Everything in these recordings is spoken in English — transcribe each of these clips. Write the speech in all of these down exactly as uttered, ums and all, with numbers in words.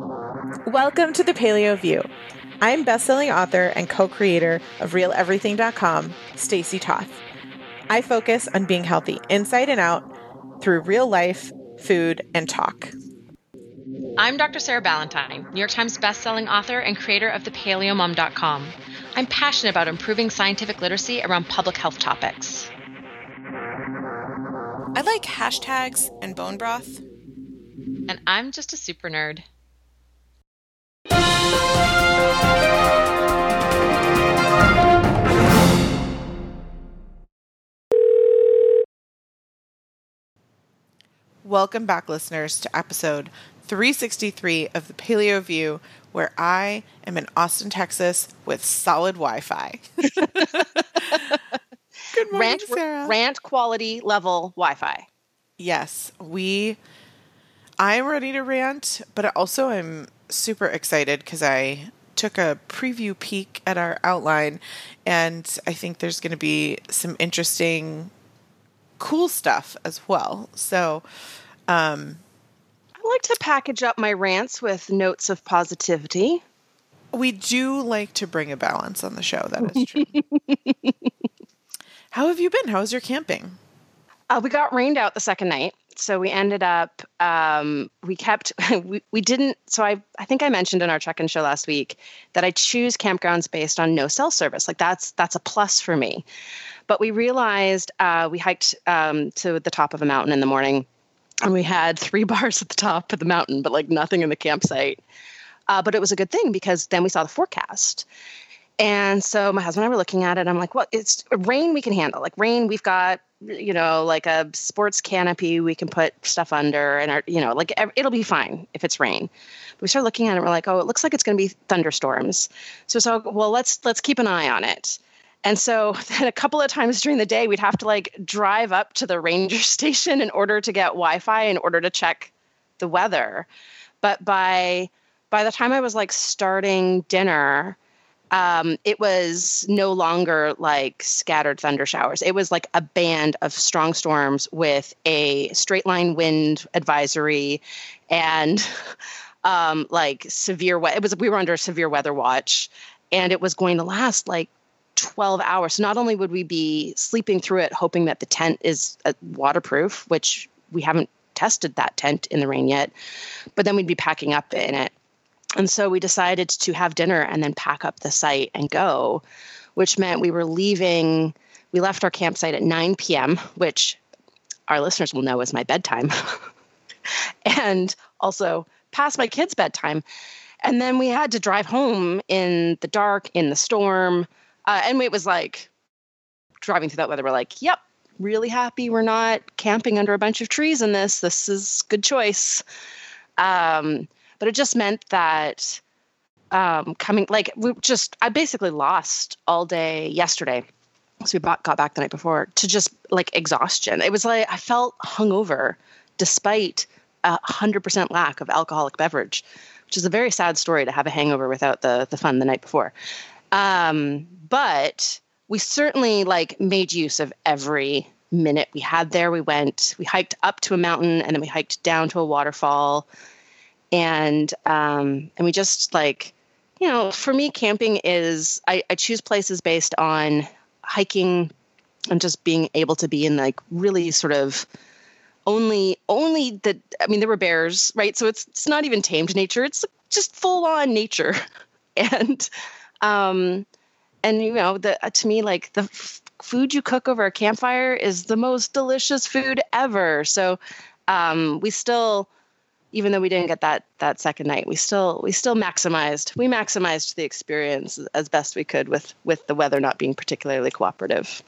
Welcome to the Paleo View. I'm best-selling author and co-creator of Real Everything dot com, Stacy Toth. I focus on being healthy inside and out through real life, food, and talk. I'm Doctor Sarah Ballantyne, New York Times bestselling author and creator of the Paleo Mom dot com. I'm passionate about improving scientific literacy around public health topics. I like hashtags and bone broth. And I'm just a super nerd. Welcome back, listeners, to episode three sixty-three of the Paleo View, where I am in Austin, Texas with solid Wi-Fi. Good morning, rant, Sarah. Rant quality level Wi-Fi. Yes, we... I'm ready to rant, but also I'm super excited because I took a preview peek at our outline, and I think there's going to be some interesting, cool stuff as well. So, um, I like to package up my rants with notes of positivity. We do like to bring a balance on the show. That is true. How have you been? How was your camping? Uh, we got rained out the second night. So we ended up, um, we kept, we, we didn't, so I, I think I mentioned in our check-in show last week that I choose campgrounds based on no cell service. Like that's, that's a plus for me. But we realized, uh, we hiked um, to the top of a mountain in the morning, and we had three bars at the top of the mountain, but like nothing in the campsite. Uh, but it was a good thing because then we saw the forecast. And so my husband and I were looking at it. I'm like, well, it's rain we can handle. Like rain, we've got, you know, like a sports canopy we can put stuff under, and our, you know, like it'll be fine if it's rain. But we started looking at it and we're like, oh, it looks like it's going to be thunderstorms. So, so, well, let's, let's keep an eye on it. And so then a couple of times during the day, we'd have to like drive up to the ranger station in order to get Wi-Fi, in order to check the weather. But by, by the time I was like starting dinner, Um, it was no longer like scattered thunder showers. It was like a band of strong storms with a straight line wind advisory and um, like severe weather. It was, we were under a severe weather watch, and it was going to last like twelve hours. So not only would we be sleeping through it, hoping that the tent is uh, waterproof, which we haven't tested that tent in the rain yet, but then we'd be packing up in it. And so we decided to have dinner and then pack up the site and go, which meant we were leaving. We left our campsite at nine p.m., which our listeners will know is my bedtime, and also past my kids' bedtime. And then we had to drive home in the dark, in the storm. Uh, and it was like driving through that weather. We're like, yep, really happy we're not camping under a bunch of trees in this. This is good choice. Um, But it just meant that um, coming, like, we just, I basically lost all day yesterday. So we bought, got back the night before to just like exhaustion. It was like, I felt hungover despite a hundred percent lack of alcoholic beverage, which is a very sad story to have a hangover without the the fun the night before. Um, but we certainly like made use of every minute we had there. We went, we hiked up to a mountain, and then we hiked down to a waterfall. And, um, and we just like, you know, for me, camping is, I, I choose places based on hiking and just being able to be in like really sort of only, only the, I mean, there were bears, right? So it's, it's not even tamed nature. It's just full on nature. And, um, and, you know, the, uh, to me, like the f- food you cook over a campfire is the most delicious food ever. So, um, we still, even though we didn't get that that second night, we still we still maximized we maximized the experience as best we could with with the weather not being particularly cooperative.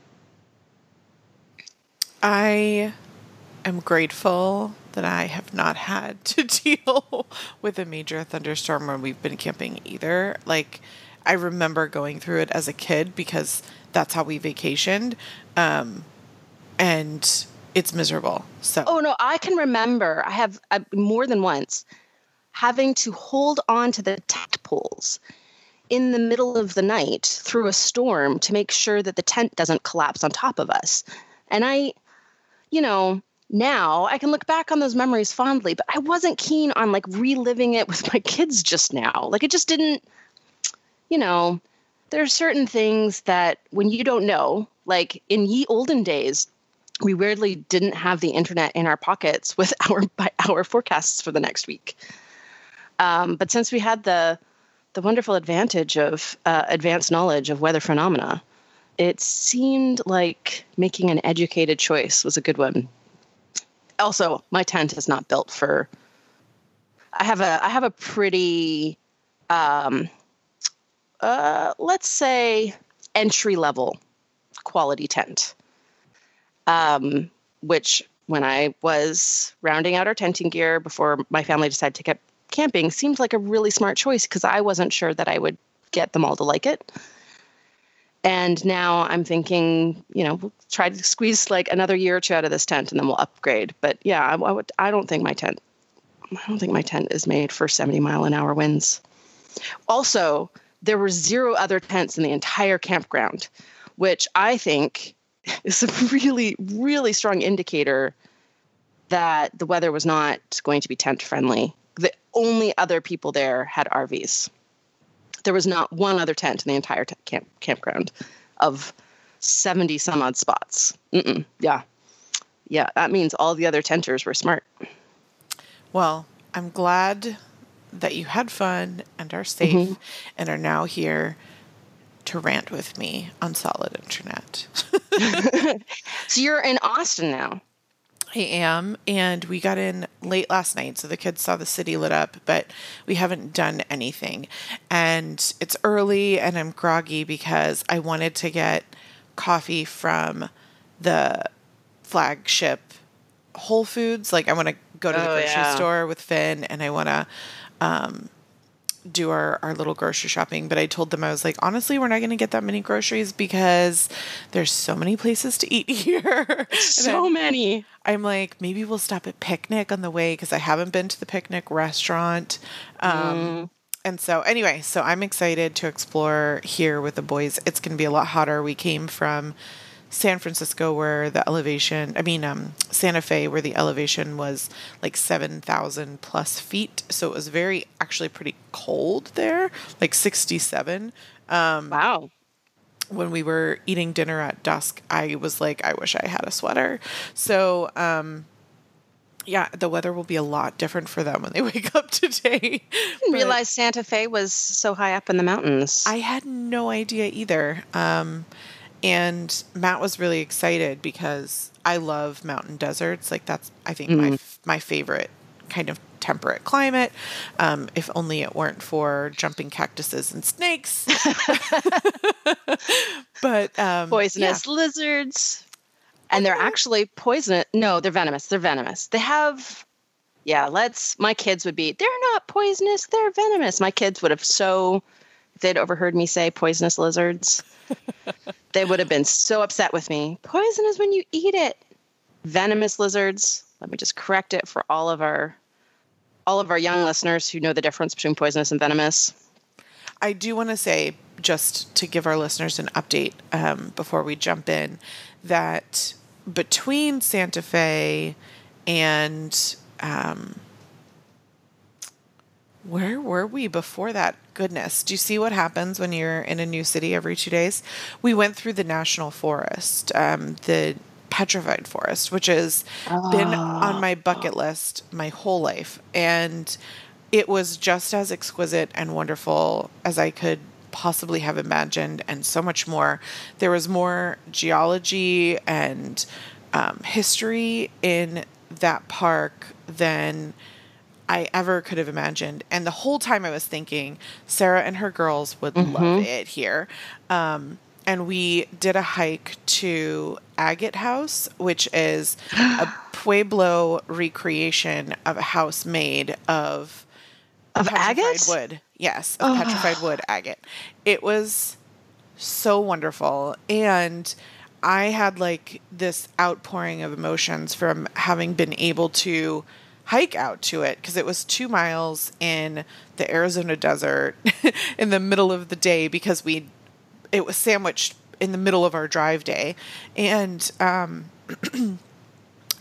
I am grateful that I have not had to deal with a major thunderstorm when we've been camping either. Like, I remember going through it as a kid because that's how we vacationed, um, and it's miserable. So, oh no, I can remember. I have uh, more than once having to hold on to the tent poles in the middle of the night through a storm to make sure that the tent doesn't collapse on top of us. And I, you know, now I can look back on those memories fondly, but I wasn't keen on like reliving it with my kids just now. Like it just didn't, you know, there are certain things that when you don't know, like in ye olden days, we weirdly didn't have the internet in our pockets with hour by hour forecasts for the next week. Um, but since we had the the wonderful advantage of uh, advanced knowledge of weather phenomena, it seemed like making an educated choice was a good one. Also, my tent is not built for. I have a I have a pretty, um, uh, let's say, entry level quality tent. Um, which when I was rounding out our tenting gear before my family decided to get camping, seemed like a really smart choice because I wasn't sure that I would get them all to like it. And now I'm thinking, you know, we'll try to squeeze like another year or two out of this tent and then we'll upgrade. But yeah, I, I would. I don't think my tent. I don't think my tent is made for seventy mile an hour winds. Also, there were zero other tents in the entire campground, which I think is a really, really strong indicator that the weather was not going to be tent friendly. The only other people there had R Vs. There was not one other tent in the entire t- camp campground of seventy some odd spots. Mm-mm. Yeah. Yeah. That means all the other tenters were smart. Well, I'm glad that you had fun and are safe mm-hmm. and are now here to rant with me on solid internet. So you're in Austin now. I am, and we got in late last night, so the kids saw the city lit up, but we haven't done anything. And it's early, and I'm groggy because I wanted to get coffee from the flagship Whole Foods. Like, I want to go to the oh, grocery yeah. store with Finn, and I want to um, do our, our little grocery shopping. But I told them, I was like, honestly, we're not going to get that many groceries because there's so many places to eat here. So I'm, many. I'm like, maybe we'll stop at Picnic on the way because I haven't been to the Picnic restaurant. Um, mm. And so anyway, so I'm excited to explore here with the boys. It's going to be a lot hotter. We came from San Francisco where the elevation, I mean, um, Santa Fe, where the elevation was like seven thousand plus feet. So it was very, actually pretty cold there, like sixty-seven. Um, wow. When we were eating dinner at dusk, I was like, I wish I had a sweater. So, um, yeah, the weather will be a lot different for them when they wake up today. I didn't realize Santa Fe was so high up in the mountains. I had no idea either. Um, and Matt was really excited because I love mountain deserts. Like that's, I think, mm. my my favorite kind of temperate climate. Um, if only it weren't for jumping cactuses and snakes. But um, poisonous yeah. lizards. And they're actually poisonous. No, they're venomous. They're venomous. They have, yeah, let's, my kids would be, they're not poisonous. They're venomous. My kids would have so, if they'd overheard me say poisonous lizards, they would have been so upset with me. Poison is when you eat it. Venomous lizards. Let me just correct it for all of our, all of our young listeners who know the difference between poisonous and venomous. I do want to say, just to give our listeners an update um, before we jump in, that between Santa Fe and um, where were we before that? Goodness, do you see what happens when you're in a new city every two days? We went through the national forest, um, the petrified forest, which has oh. been on my bucket list my whole life. And it was just as exquisite and wonderful as I could possibly have imagined, and so much more. There was more geology and um, history in that park than I ever could have imagined. And the whole time I was thinking, Sarah and her girls would mm-hmm. love it here. Um, and we did a hike to Agate House, which is a Pueblo recreation of a house made of Of agate? Wood. Yes, of oh. petrified wood agate. It was so wonderful. And I had like this outpouring of emotions from having been able to hike out to it because it was two miles in the Arizona desert in the middle of the day because we it was sandwiched in the middle of our drive day. And um, I made it.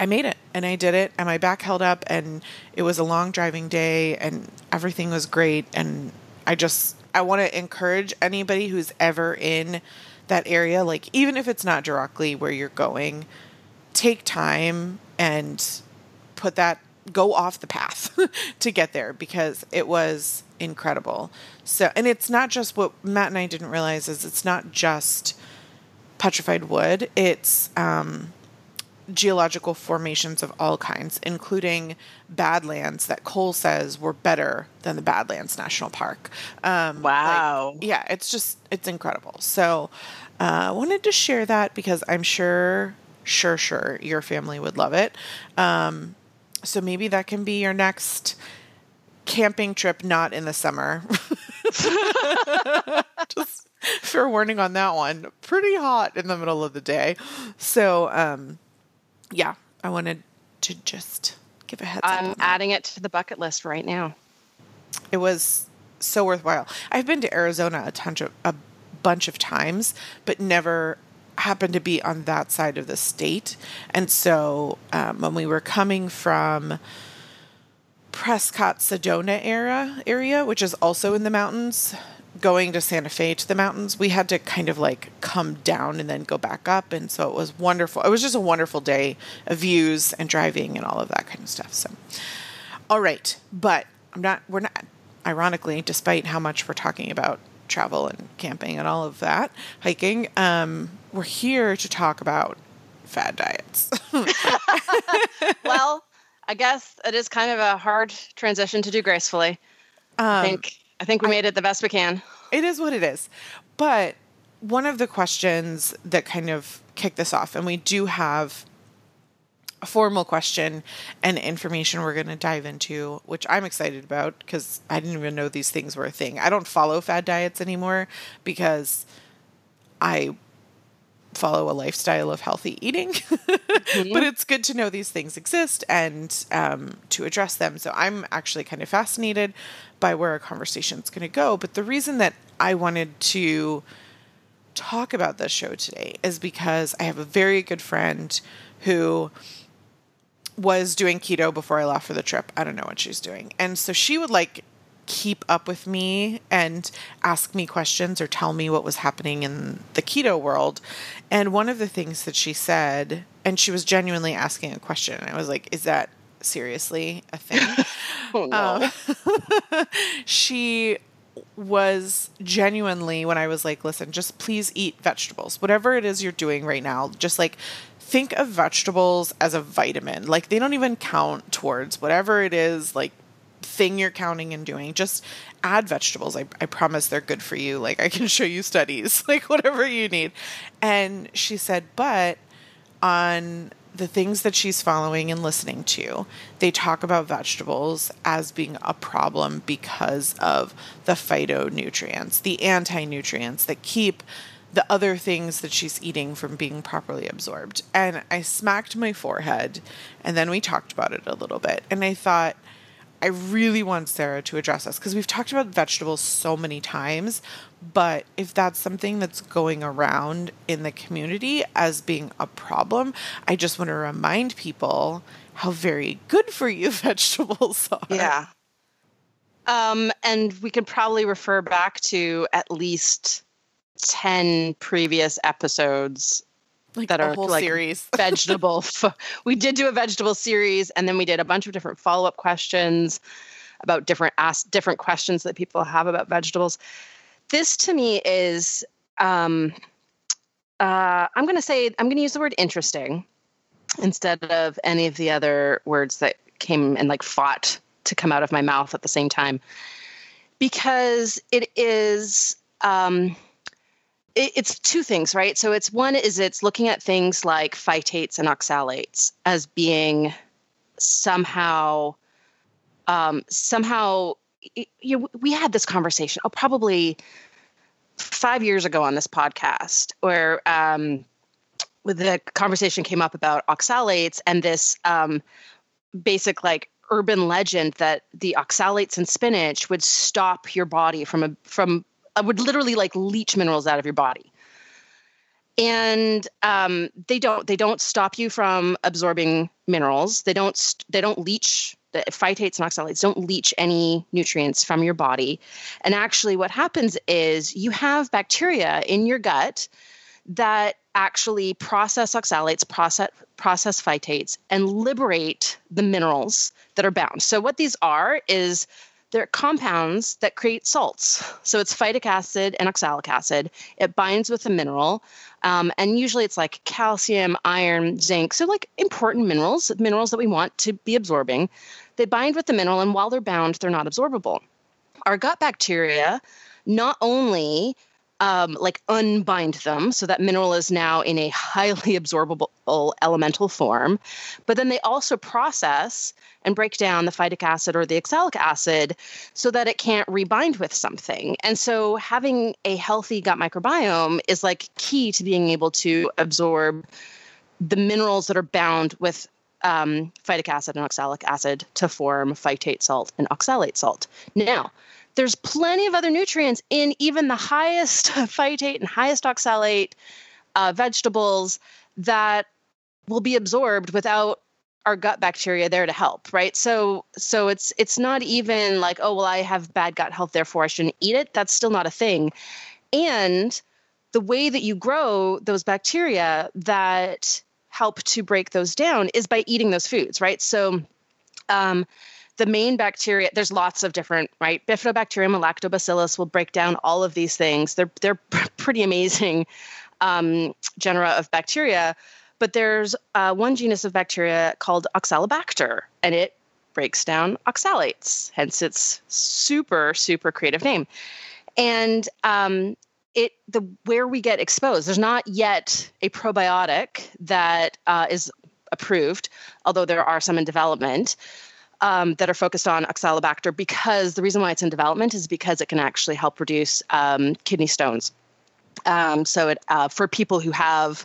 and I did it, and my back held up, and it was a long driving day, and everything was great. And I just, I want to encourage anybody who's ever in that area, like even if it's not directly where you're going, take time and put that, go off the path to get there, because it was incredible. So, and it's not just, what Matt and I didn't realize is it's not just petrified wood. It's um, geological formations of all kinds, including Badlands that Cole says were better than the Badlands National Park. Um, wow. Like, yeah, it's just, it's incredible. So I uh, wanted to share that because I'm sure, sure, sure your family would love it. Um, so maybe that can be your next camping trip, not in the summer. Just fair warning on that one. Pretty hot in the middle of the day. So, um, yeah, I wanted to just give a heads up. I'm adding it to the bucket list right now. It was so worthwhile. I've been to Arizona a ton of, a bunch of times, but never happened to be on that side of the state. And so um, when we were coming from Prescott, Sedona era area, which is also in the mountains, going to Santa Fe to the mountains, we had to kind of like come down and then go back up. And so it was wonderful. It was just a wonderful day of views and driving and all of that kind of stuff. So, all right. But I'm not, we're not, ironically, despite how much we're talking about travel and camping and all of that, hiking, um, we're here to talk about fad diets. Well, I guess it is kind of a hard transition to do gracefully. Um, I think I think we made it the best we can. It is what it is. But one of the questions that kind of kicked this off, and we do have a formal question and information we're going to dive into, which I'm excited about because I didn't even know these things were a thing. I don't follow fad diets anymore because I follow a lifestyle of healthy eating, mm-hmm. but it's good to know these things exist and um, to address them. So I'm actually kind of fascinated by where our conversation is going to go. But the reason that I wanted to talk about this show today is because I have a very good friend who was doing keto before I left for the trip. I don't know what she's doing. And so she would like keep up with me and ask me questions or tell me what was happening in the keto world. And one of the things that she said, and she was genuinely asking a question, and I was like, is that seriously a thing? Oh, no. Um, she was genuinely, when I was like, listen, just please eat vegetables, whatever it is you're doing right now, just like think of vegetables as a vitamin. Like they don't even count towards whatever it is, like thing you're counting and doing. Just add vegetables. I, I promise they're good for you. Like I can show you studies, like whatever you need. And she said, but on the things that she's following and listening to, they talk about vegetables as being a problem because of the phytonutrients, the anti-nutrients that keep the other things that she's eating from being properly absorbed. And I smacked my forehead, and then we talked about it a little bit. And I thought, I really want Sarah to address us because we've talked about vegetables so many times, but if that's something that's going around in the community as being a problem, I just want to remind people how very good for you vegetables are. Yeah. Um, and we could probably refer back to at least ten previous episodes like that a are whole like series. vegetable. Fo- we did do a vegetable series, and then we did a bunch of different follow-up questions about different ask different questions that people have about vegetables. This to me is, um, uh, I'm going to say, I'm going to use the word interesting instead of any of the other words that came and like fought to come out of my mouth at the same time, because it is, um, it, it's two things, right? So it's one is it's looking at things like phytates and oxalates as being somehow, um, somehow, you know, we had this conversation, oh, probably five years ago on this podcast, where um, the conversation came up about oxalates and this um, basic like urban legend that the oxalates in spinach would stop your body from a, from uh, would literally like leach minerals out of your body. And um, they don't they don't stop you from absorbing minerals. They don't they don't leach the phytates and oxalates don't leach any nutrients from your body. And actually, what happens is you have bacteria in your gut that actually process oxalates, process process phytates, and liberate the minerals that are bound. So what these are is they're compounds that create salts. So it's phytic acid and oxalic acid. It binds with a mineral. Um, and usually it's like calcium, iron, zinc. So like important minerals, minerals that we want to be absorbing. They bind with the mineral, and while they're bound, they're not absorbable. Our gut bacteria not only um, like unbind them, so that mineral is now in a highly absorbable elemental form, but then they also process and break down the phytic acid or the oxalic acid so that it can't rebind with something. And so having a healthy gut microbiome is like key to being able to absorb the minerals that are bound with um, phytic acid and oxalic acid to form phytate salt and oxalate salt. Now, there's plenty of other nutrients in even the highest phytate and highest oxalate uh, vegetables that will be absorbed without our gut bacteria there to help, right? So, so it's it's not even like, oh, well, I have bad gut health, therefore I shouldn't eat it. That's still not a thing. And the way that you grow those bacteria that help to break those down is by eating those foods, right? So, um, the main bacteria, there's lots of different, right? Bifidobacterium and lactobacillus will break down all of these things. They're they're pretty amazing um, genera of bacteria. But there's uh, one genus of bacteria called Oxalobacter, and it breaks down oxalates, hence its super, super creative name. And um, it the where we get exposed, there's not yet a probiotic that uh, is approved, although there are some in development. Um, that are focused on Oxalobacter, because the reason why it's in development is because it can actually help reduce um, kidney stones. Um, so it, uh, for people who have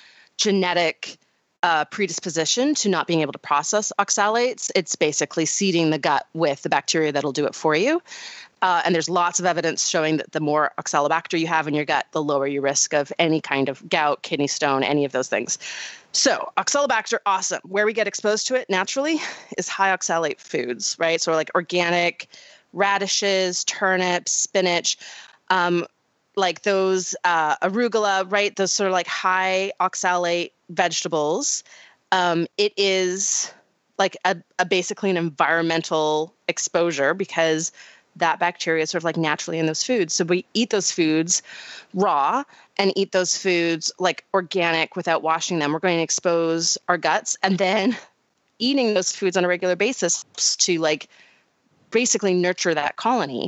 genetic uh, predisposition to not being able to process oxalates, it's basically seeding the gut with the bacteria that'll do it for you. Uh, and there's lots of evidence showing that the more Oxalobacter you have in your gut, the lower your risk of any kind of gout, kidney stone, any of those things. So Oxalobacter, awesome. Where we get exposed to it naturally is high oxalate foods, right? So like organic radishes, turnips, spinach, um, like those uh, arugula, right? Those sort of like high oxalate vegetables. Um, it is like a, a basically an environmental exposure because that bacteria is sort of like naturally in those foods. So we eat those foods raw and eat those foods like organic without washing them. We're going to expose our guts, and then eating those foods on a regular basis to like basically nurture that colony.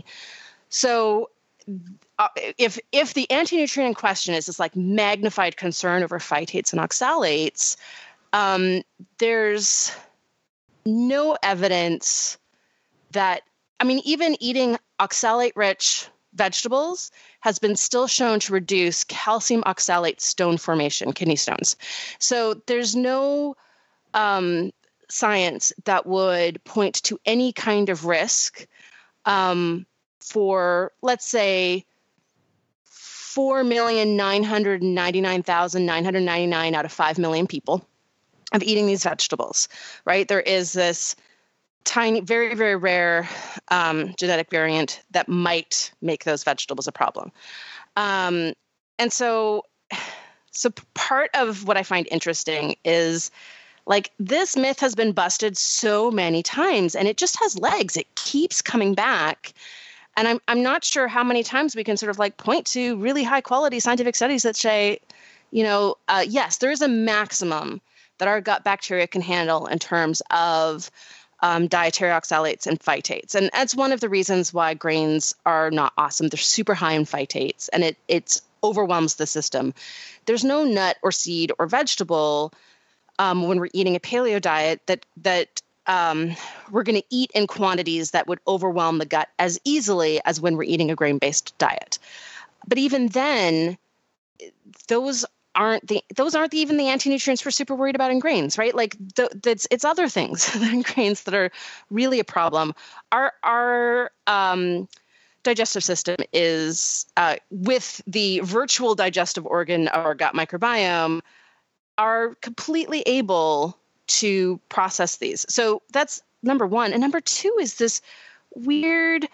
So uh, if if the anti-nutrient in question is this like magnified concern over phytates and oxalates, um, there's no evidence that, I mean, even eating oxalate-rich vegetables has been still shown to reduce calcium oxalate stone formation, kidney stones. So there's no um, science that would point to any kind of risk um, for, let's say, four million nine hundred ninety-nine thousand nine hundred ninety-nine out of five million people of eating these vegetables, right? There is this tiny, very, very rare um, genetic variant that might make those vegetables a problem. Um, and so, so part of what I find interesting is like this myth has been busted so many times and it just has legs. It keeps coming back. And I'm I'm not sure how many times we can sort of like point to really high quality scientific studies that say, you know, uh, yes, there is a maximum that our gut bacteria can handle in terms of um, dietary oxalates and phytates. And that's one of the reasons why grains are not awesome. They're super high in phytates and it it's overwhelms the system. There's no nut or seed or vegetable um, when we're eating a paleo diet that that um, we're going to eat in quantities that would overwhelm the gut as easily as when we're eating a grain-based diet. But even then, those aren't the those aren't the, even the anti-nutrients we're super worried about in grains, right? Like the, it's it's other things in grains that are really a problem. Our our um, digestive system is, uh, with the virtual digestive organ of our gut microbiome, are completely able to process these. So that's number one. And number two is this weird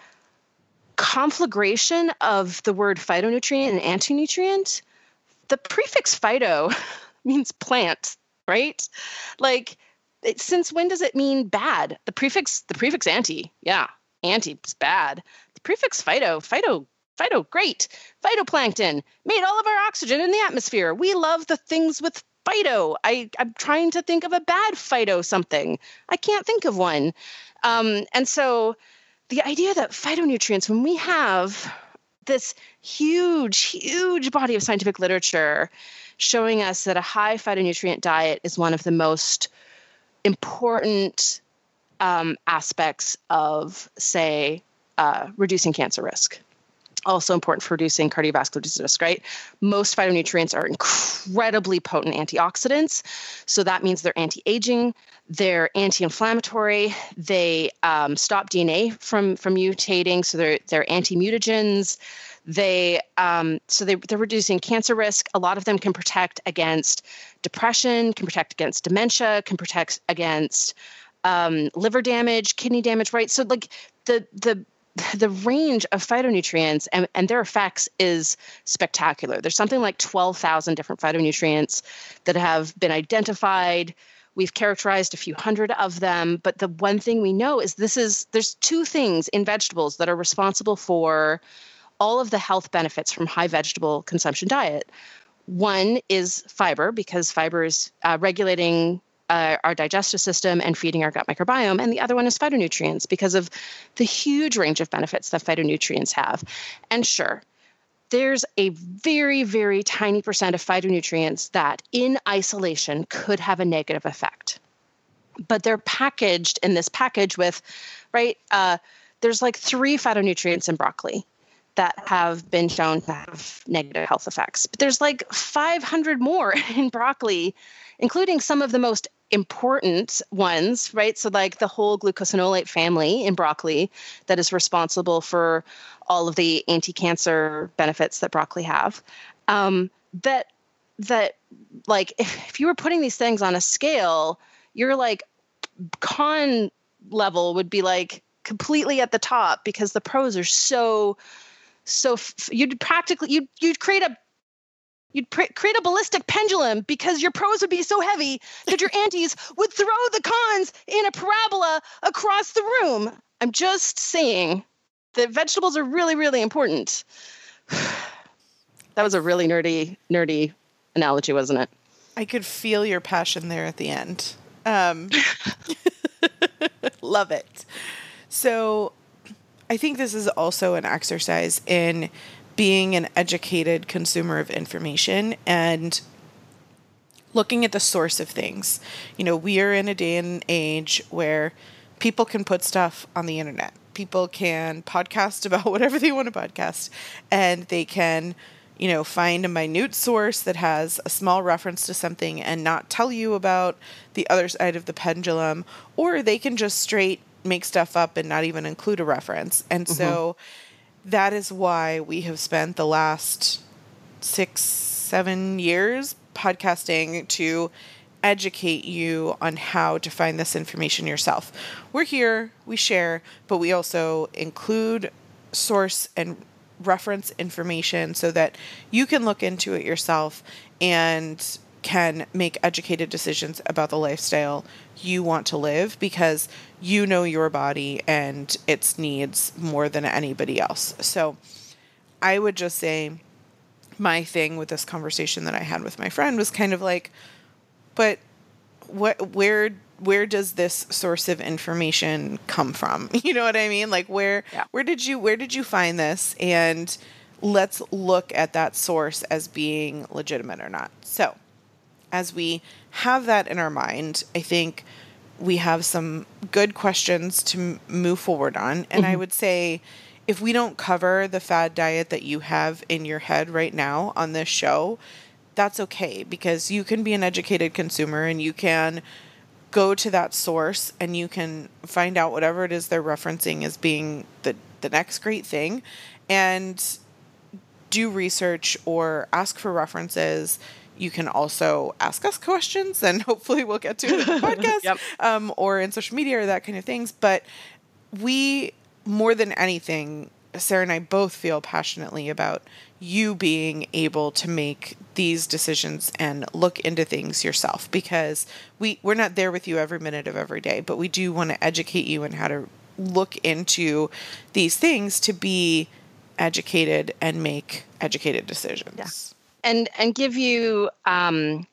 conflagration of the word phytonutrient and antinutrient. The prefix phyto means plant, right? Like, it, since when does it mean bad? The prefix, the prefix anti, yeah, anti is bad. The prefix phyto, phyto, phyto, great. Phytoplankton made all of our oxygen in the atmosphere. We love the things with phyto. I, I'm trying to think of a bad phyto something. I can't think of one. Um, and so the idea that phytonutrients, when we have this huge, huge body of scientific literature showing us that a high phytonutrient diet is one of the most important um, aspects of, say, uh, reducing cancer risk. Also important for reducing cardiovascular disease risk, right? Most phytonutrients are incredibly potent antioxidants. So that means they're anti-aging, they're anti-inflammatory, they um, stop D N A from, from mutating, so they're, they're anti-mutagens. They um, so they, they're reducing cancer risk. A lot of them can protect against depression, can protect against dementia, can protect against um, liver damage, kidney damage, right? So like the the the range of phytonutrients and, and their effects is spectacular. There's something like twelve thousand different phytonutrients that have been identified. We've characterized a few hundred of them, but the one thing we know is this is, there's two things in vegetables that are responsible for all of the health benefits from high vegetable consumption diet. One is fiber, because fiber is uh, regulating Uh, our digestive system and feeding our gut microbiome. And the other one is phytonutrients, because of the huge range of benefits that phytonutrients have. And sure, there's a very, very tiny percent of phytonutrients that in isolation could have a negative effect. But they're packaged in this package with, right, uh, there's like three phytonutrients in broccoli that have been shown to have negative health effects. But there's like five hundred more in broccoli, including some of the most important ones, right? So like the whole glucosinolate family in broccoli that is responsible for all of the anti-cancer benefits that broccoli have. Um, that, that like, if, if you were putting these things on a scale, your like con level would be like completely at the top, because the pros are so, so f- you'd practically, you'd, you'd create a You'd pr- create a ballistic pendulum, because your pros would be so heavy that your antis would throw the cons in a parabola across the room. I'm just saying that vegetables are really, really important. That was a really nerdy, nerdy analogy, wasn't it? I could feel your passion there at the end. Um, love it. So I think this is also an exercise in being an educated consumer of information and looking at the source of things. You know, we are in a day and age where people can put stuff on the internet. People can podcast about whatever they want to podcast, and they can, you know, find a minute source that has a small reference to something and not tell you about the other side of the pendulum, or they can just straight make stuff up and not even include a reference. And mm-hmm. so that is why we have spent the last six, seven years podcasting to educate you on how to find this information yourself. We're here, we share, but we also include source and reference information so that you can look into it yourself and can make educated decisions about the lifestyle you want to live, because you know your body and its needs more than anybody else. So I would just say my thing with this conversation that I had with my friend was kind of like, but what, where, where does this source of information come from? You know what I mean? Like where, yeah. where did you, where did you find this? And let's look at that source as being legitimate or not. So as we have that in our mind, I think we have some good questions to m- move forward on. And mm-hmm. I would say if we don't cover the fad diet that you have in your head right now on this show, that's okay, because you can be an educated consumer and you can go to that source and you can find out whatever it is they're referencing as being the, the next great thing, and do research or ask for references. You can also ask us questions, and hopefully we'll get to it in the podcast Yep. um, or in social media or that kind of things. But we, more than anything, Sarah and I both feel passionately about you being able to make these decisions and look into things yourself, because we, we're not there with you every minute of every day, but we do want to educate you in how to look into these things to be educated and make educated decisions. Yeah. And and give you um,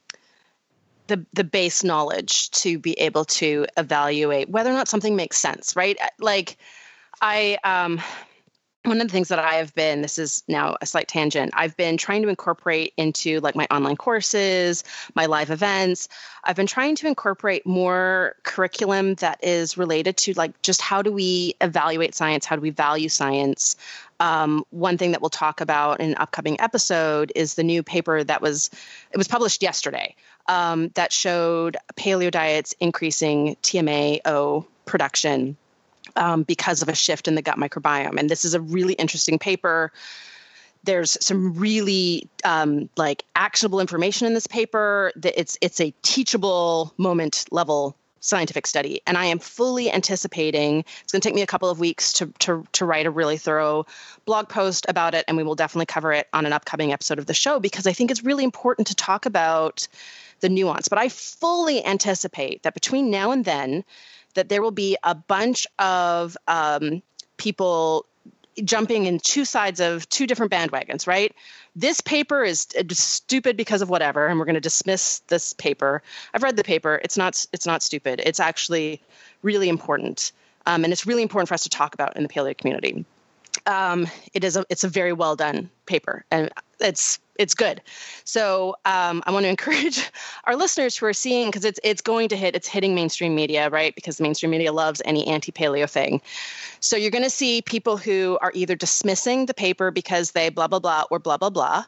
the the base knowledge to be able to evaluate whether or not something makes sense, right? Like I um, one of the things that I have been, this is now a slight tangent, I've been trying to incorporate into like my online courses, my live events. I've been trying to incorporate more curriculum that is related to like just how do we evaluate science? How do we value science? Um, one thing that we'll talk about in an upcoming episode is the new paper that was, it was published yesterday, um, that showed paleo diets increasing T M A O production um, because of a shift in the gut microbiome. And this is a really interesting paper. There's some really um, like actionable information in this paper. That it's it's a teachable moment level scientific study. And I am fully anticipating, it's going to take me a couple of weeks to, to, to write a really thorough blog post about it. And we will definitely cover it on an upcoming episode of the show, because I think it's really important to talk about the nuance. But I fully anticipate that between now and then, that there will be a bunch of um, people jumping in two sides of two different bandwagons, right? This paper is stupid because of whatever, and we're going to dismiss this paper. I've read the paper. It's not, it's not stupid. It's actually really important. Um, and it's really important for us to talk about in the paleo community. Um, it is a, it's a very well done paper, and it's, it's good. So um, I want to encourage our listeners who are seeing, because it's it's going to hit, it's hitting mainstream media, right? Because the mainstream media loves any anti-paleo thing. So you're going to see people who are either dismissing the paper because they blah, blah, blah, or blah, blah, blah,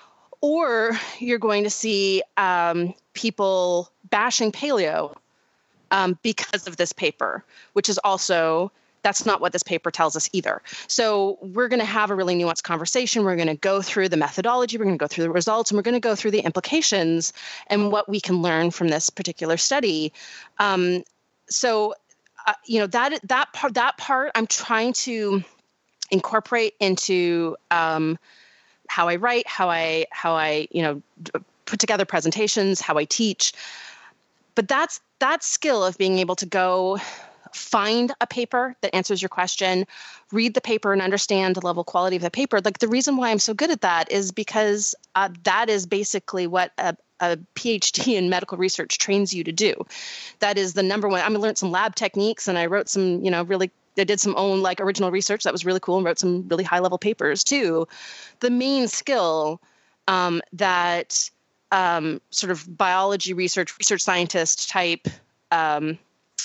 or you're going to see um, people bashing paleo um, because of this paper, which is also, that's not what this paper tells us either. So we're going to have a really nuanced conversation. We're going to go through the methodology. We're going to go through the results, and we're going to go through the implications and what we can learn from this particular study. Um, so, uh, you know, that that part, that part I'm trying to incorporate into um, how I write, how I how I you know put together presentations, how I teach. But that's that skill of being able to go find a paper that answers your question, read the paper and understand the level quality of the paper. Like the reason why I'm so good at that is because uh, that is basically what a, a PhD in medical research trains you to do. That is the number one. I mean, I learned some lab techniques, and I wrote some, you know, really, I did some own like original research that was really cool, and wrote some really high level papers too. The main skill um, that um, sort of biology research, research scientist type um,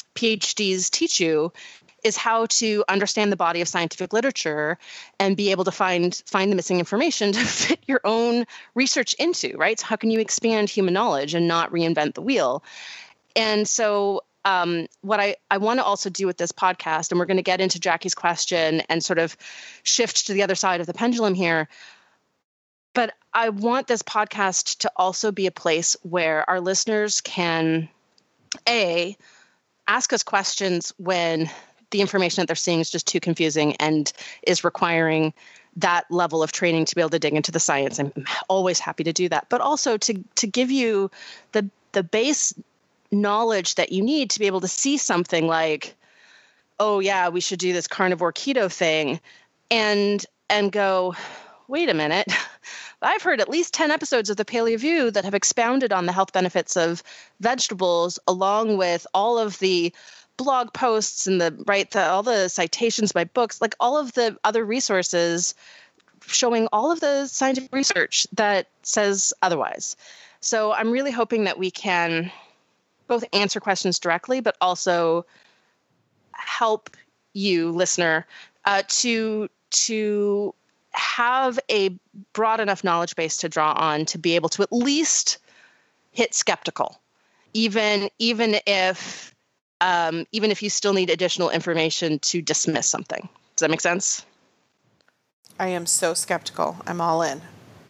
PhDs teach you is how to understand the body of scientific literature and be able to find find the missing information to fit your own research into, right? So how can you expand human knowledge and not reinvent the wheel? And so um, what I, I want to also do with this podcast, and we're going to get into Jackie's question and sort of shift to the other side of the pendulum here, but I want this podcast to also be a place where our listeners can, A, ask us questions when the information that they're seeing is just too confusing and is requiring that level of training to be able to dig into the science. I'm always happy to do that, but also to to give you the the base knowledge that you need to be able to see something like, oh yeah, we should do this carnivore keto thing, and and go, wait a minute. I've heard at least ten episodes of the Paleo View that have expounded on the health benefits of vegetables, along with all of the blog posts and the right, the, all the citations by books, like all of the other resources showing all of the scientific research that says otherwise. So I'm really hoping that we can both answer questions directly, but also help you, listener, uh, to to have a broad enough knowledge base to draw on to be able to at least hit skeptical. even even if um, even if you still need additional information to dismiss something. Does that make sense? I am so skeptical. I'm all in.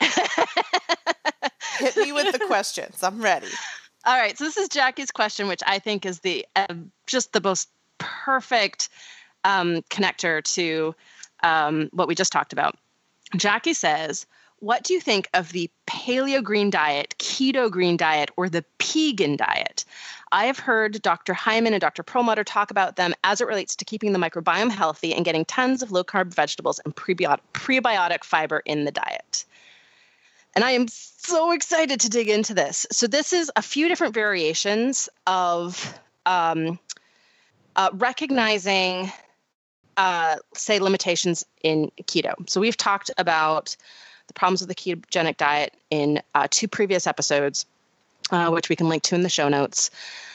Hit me with the questions. I'm ready. All right. So this is Jackie's question, which I think is the uh, just the most perfect um, connector to um, what we just talked about. Jackie says, what do you think of the paleo green diet, keto green diet, or the pegan diet? I have heard Doctor Hyman and Doctor Perlmutter talk about them as it relates to keeping the microbiome healthy and getting tons of low-carb vegetables and prebiotic, prebiotic fiber in the diet. And I am so excited to dig into this. So this is a few different variations of um, uh, recognizing, uh, say, limitations in keto. So we've talked about the problems of the ketogenic diet in uh, two previous episodes, uh, which we can link to in the show notes.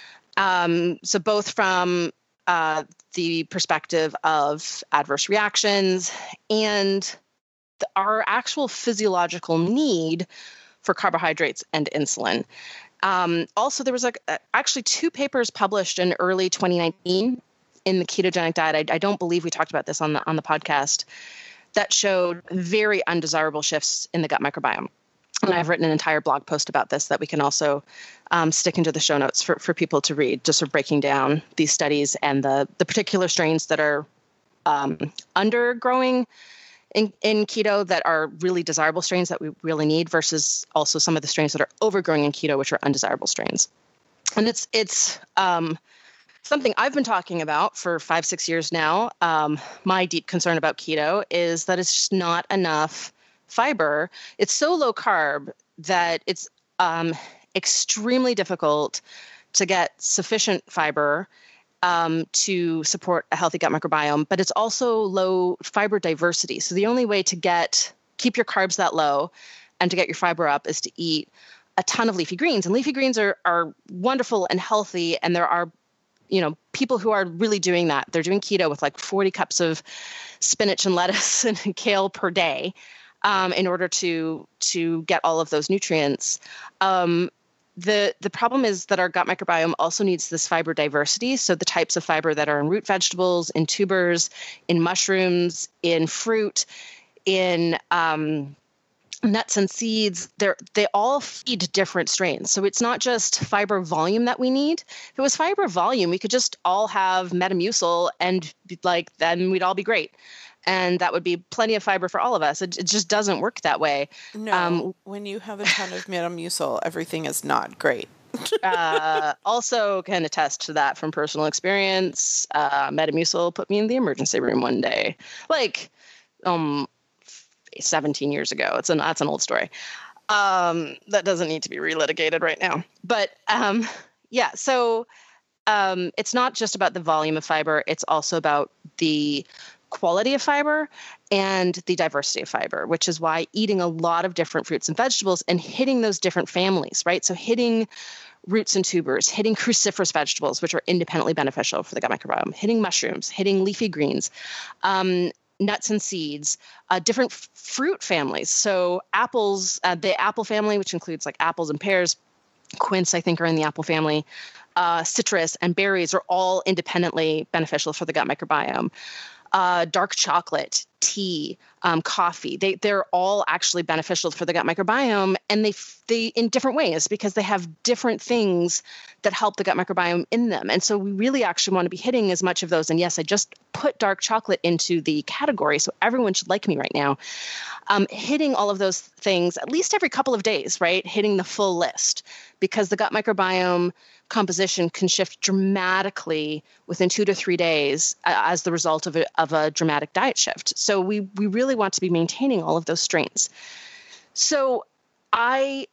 Um, so both from uh, the perspective of adverse reactions and the, our actual physiological need for carbohydrates and insulin. Um, also, there was like actually two papers published in early twenty nineteen in the ketogenic diet. I, I don't believe we talked about this on the on the podcast, that showed very undesirable shifts in the gut microbiome. And I've written an entire blog post about this that we can also um, stick into the show notes for, for people to read, just sort of breaking down these studies and the, the particular strains that are um, undergrowing in, in keto that are really desirable strains that we really need versus also some of the strains that are overgrowing in keto, which are undesirable strains. And it's, it's um, something I've been talking about for five, six years now. Um, my deep concern about keto is that it's just not enough fiber. It's so low carb that it's um, extremely difficult to get sufficient fiber um, to support a healthy gut microbiome, but it's also low fiber diversity. So the only way to get keep your carbs that low and to get your fiber up is to eat a ton of leafy greens. And leafy greens are are wonderful and healthy, and there are you know, people who are really doing that. They're doing keto with like forty cups of spinach and lettuce and kale per day um, in order to to get all of those nutrients. Um, the the problem is that our gut microbiome also needs this fiber diversity. So the types of fiber that are in root vegetables, in tubers, in mushrooms, in fruit, in um, nuts and seeds, they're, they all feed different strains. So it's not just fiber volume that we need. If it was fiber volume, we could just all have Metamucil and like, then we'd all be great. And that would be plenty of fiber for all of us. It, it just doesn't work that way. No, um, when you have a ton of Metamucil, everything is not great. uh, also can attest to that from personal experience. Uh, Metamucil put me in the emergency room one day. Like, um, seventeen years ago. It's an that's an old story. Um, that doesn't need to be relitigated right now. But um, yeah, so um, it's not just about the volume of fiber. It's also about the quality of fiber and the diversity of fiber, which is why eating a lot of different fruits and vegetables and hitting those different families, right? So hitting roots and tubers, hitting cruciferous vegetables, which are independently beneficial for the gut microbiome, hitting mushrooms, hitting leafy greens, um, nuts and seeds, uh, different f- fruit families. So apples, uh, the apple family, which includes like apples and pears, quince, I think, are in the apple family, uh, citrus and berries are all independently beneficial for the gut microbiome. Uh, dark chocolate, tea, um, coffee, they, they're all actually beneficial for the gut microbiome, and they, they in different ways because they have different things that help the gut microbiome in them. And so we really actually want to be hitting as much of those. And yes, I just put dark chocolate into the category, so everyone should like me right now. Um, hitting all of those things at least every couple of days, right? Hitting the full list, because the gut microbiome composition can shift dramatically within two to three days uh, as the result of a, of a dramatic diet shift. So we we really want to be maintaining all of those strains. So I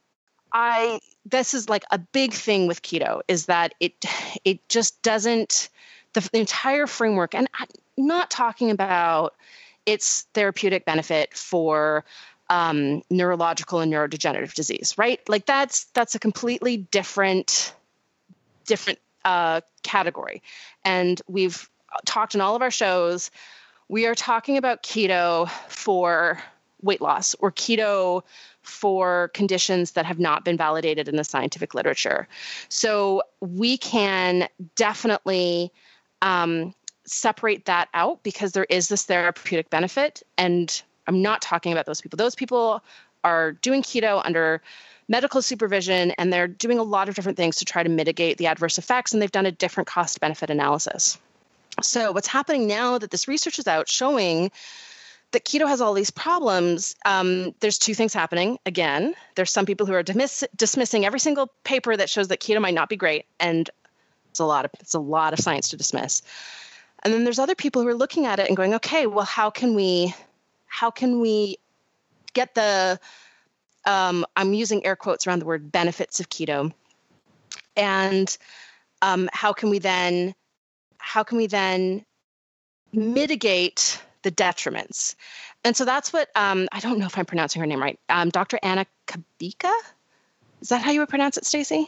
I this is like a big thing with keto, is that it it just doesn't the, the entire framework, and I'm not talking about its therapeutic benefit for um, neurological and neurodegenerative disease, right? Like that's that's a completely different different uh, category. And we've talked in all of our shows, we are talking about keto for weight loss or keto for conditions that have not been validated in the scientific literature. So we can definitely um, separate that out because there is this therapeutic benefit. And I'm not talking about those people. Those people are doing keto under medical supervision, and they're doing a lot of different things to try to mitigate the adverse effects, and they've done a different cost-benefit analysis. So what's happening now that this research is out showing that keto has all these problems, um, there's two things happening. Again, there's some people who are dismiss- dismissing every single paper that shows that keto might not be great, and it's a lot of it's a lot of science to dismiss. And then there's other people who are looking at it and going, okay, well, how can we, how can we get the Um, I'm using air quotes around the word benefits of keto, and um, how can we then, how can we then mitigate the detriments? And so that's what um, I don't know if I'm pronouncing her name right. Um, Doctor Anna Cabeca, is that how you would pronounce it, Stacey?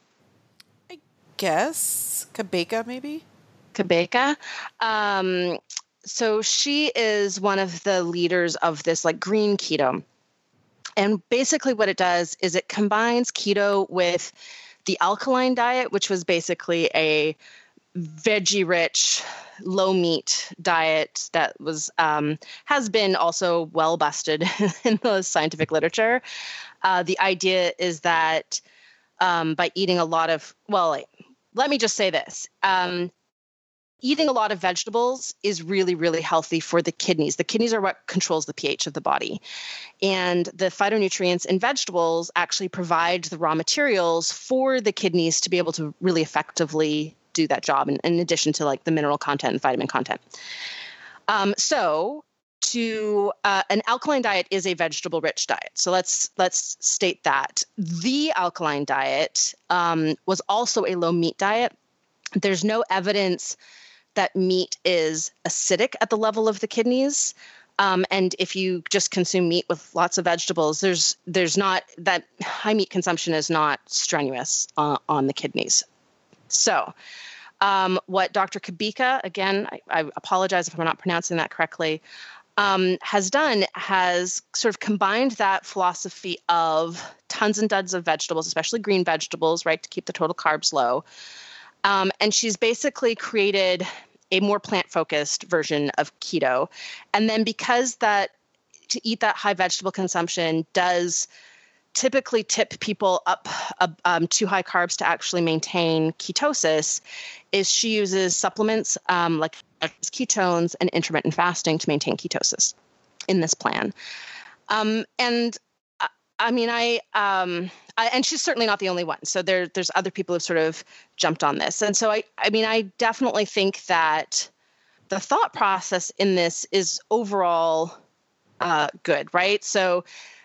I guess Cabeca, maybe. Cabeca. Um, so she is one of the leaders of this like green keto. And basically what it does is it combines keto with the alkaline diet, which was basically a veggie-rich, low-meat diet that was um, has been also well busted in the scientific literature. Uh, the idea is that um, by eating a lot of, well, let me just say this. Um, Eating a lot of vegetables is really, really healthy for the kidneys. The kidneys are what controls the pH of the body. And the phytonutrients in vegetables actually provide the raw materials for the kidneys to be able to really effectively do that job, in, in addition to like the mineral content and vitamin content. Um, so to uh, an alkaline diet is a vegetable-rich diet. So let's let's state that. The alkaline diet um, was also a low-meat diet. There's no evidence that meat is acidic at the level of the kidneys. Um, and if you just consume meat with lots of vegetables, there's there's not that high meat consumption is not strenuous uh, on the kidneys. So um, what Doctor Cabeca, again, I, I apologize if I'm not pronouncing that correctly, um, has done has sort of combined that philosophy of tons and tons of vegetables, especially green vegetables, right, to keep the total carbs low. Um, and she's basically created a more plant-focused version of keto. And then because that to eat that high vegetable consumption does typically tip people up uh, um, too high carbs to actually maintain ketosis, is she uses supplements um, like ketones and intermittent fasting to maintain ketosis in this plan. Um, and I, I mean, I... Um, I, and she's certainly not the only one. So there, there's other people who've sort of jumped on this. And so I, I mean, I definitely think that the thought process in this is overall uh, good, right? So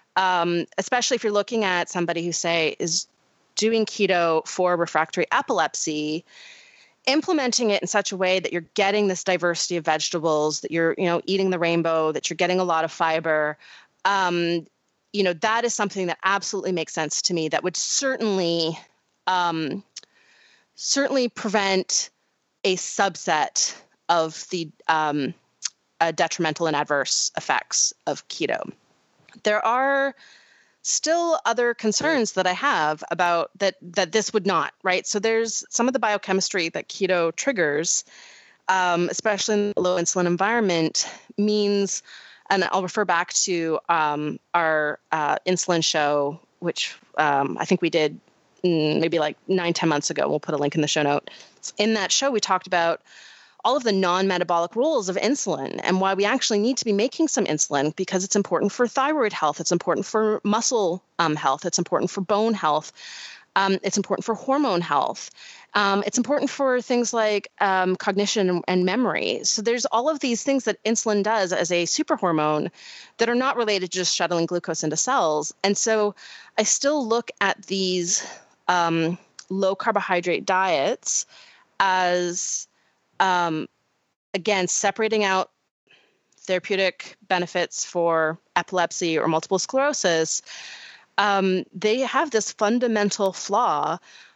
um, especially if you're looking at somebody who, say, is doing keto for refractory epilepsy, implementing it in such a way that you're getting this diversity of vegetables, that you're, you know, eating the rainbow, that you're getting a lot of fiber, um, you know, that is something that absolutely makes sense to me. That would certainly, um, certainly prevent a subset of the um, uh, detrimental and adverse effects of keto. There are still other concerns that I have about that, that this would not, right? So there's some of the biochemistry that keto triggers, um, especially in the low insulin environment, means, and I'll refer back to um, our uh, insulin show, which um, I think we did mm, maybe like nine, ten months ago. We'll put a link in the show note. In that show, we talked about all of the non-metabolic roles of insulin and why we actually need to be making some insulin, because it's important for thyroid health. It's important for muscle um, health. It's important for bone health. Um, it's important for hormone health. Um, it's important for things like um, cognition and memory. So there's all of these things that insulin does as a superhormone that are not related to just shuttling glucose into cells. And so I still look at these um, low carbohydrate diets as, um, again, separating out therapeutic benefits for epilepsy or multiple sclerosis. Um, they have this fundamental flaw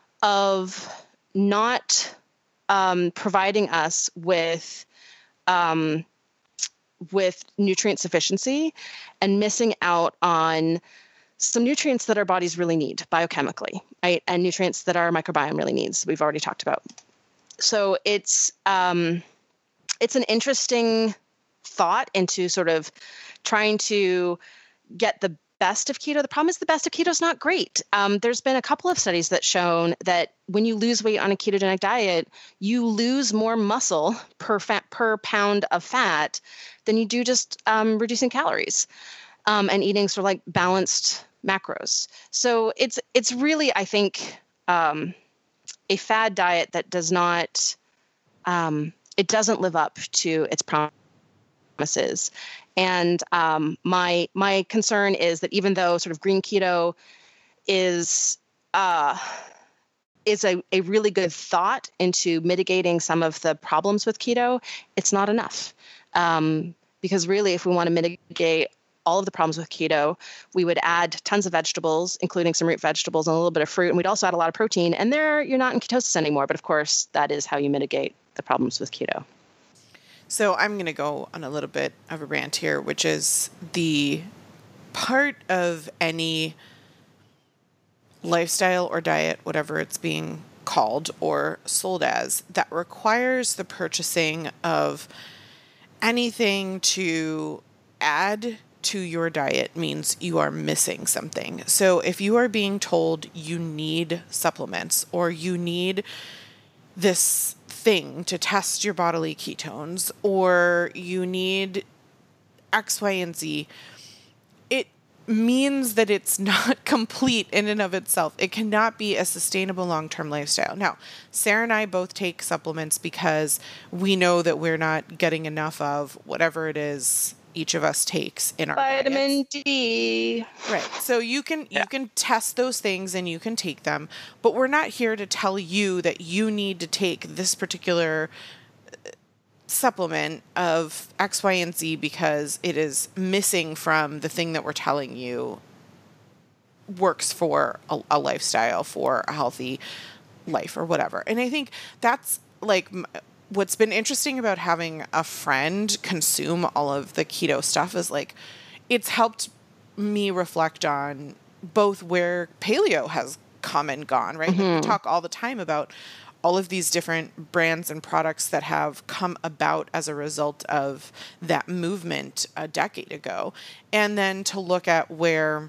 of not um, providing us with um, with nutrient sufficiency and missing out on some nutrients that our bodies really need biochemically, right? And nutrients that our microbiome really needs, we've already talked about. So it's um, it's an interesting thought into sort of trying to get the best of keto. The problem is the best of keto is not great. Um, there's been a couple of studies that shown that when you lose weight on a ketogenic diet, you lose more muscle per fat, per pound of fat than you do just um, reducing calories um, and eating sort of like balanced macros. So it's it's really, I think, um, a fad diet that does not um, it doesn't live up to its promises. And um, my my concern is that even though sort of green keto is uh, is a, a really good thought into mitigating some of the problems with keto, it's not enough. Um, because really, if we want to mitigate all of the problems with keto, we would add tons of vegetables, including some root vegetables and a little bit of fruit, and we'd also add a lot of protein. And there, you're not in ketosis anymore. But of course, that is how you mitigate the problems with keto. So I'm going to go on a little bit of a rant here, which is the part of any lifestyle or diet, whatever it's being called or sold as, that requires the purchasing of anything to add to your diet means you are missing something. So if you are being told you need supplements or you need this thing to test your bodily ketones or you need X, Y, and Z, it means that it's not complete in and of itself. It cannot be a sustainable long-term lifestyle. Now, Sarah and I both take supplements because we know that we're not getting enough of whatever it is each of us takes in our vitamin diets. D. Right. So you can yeah. you can test those things and you can take them, but we're not here to tell you that you need to take this particular supplement of X, Y, and Z because it is missing from the thing that we're telling you works for a, a lifestyle, for a healthy life or whatever. And I think that's like what's been interesting about having a friend consume all of the keto stuff is like, it's helped me reflect on both where paleo has come and gone, right? Mm-hmm. Like we talk all the time about all of these different brands and products that have come about as a result of that movement a decade ago. And then to look at where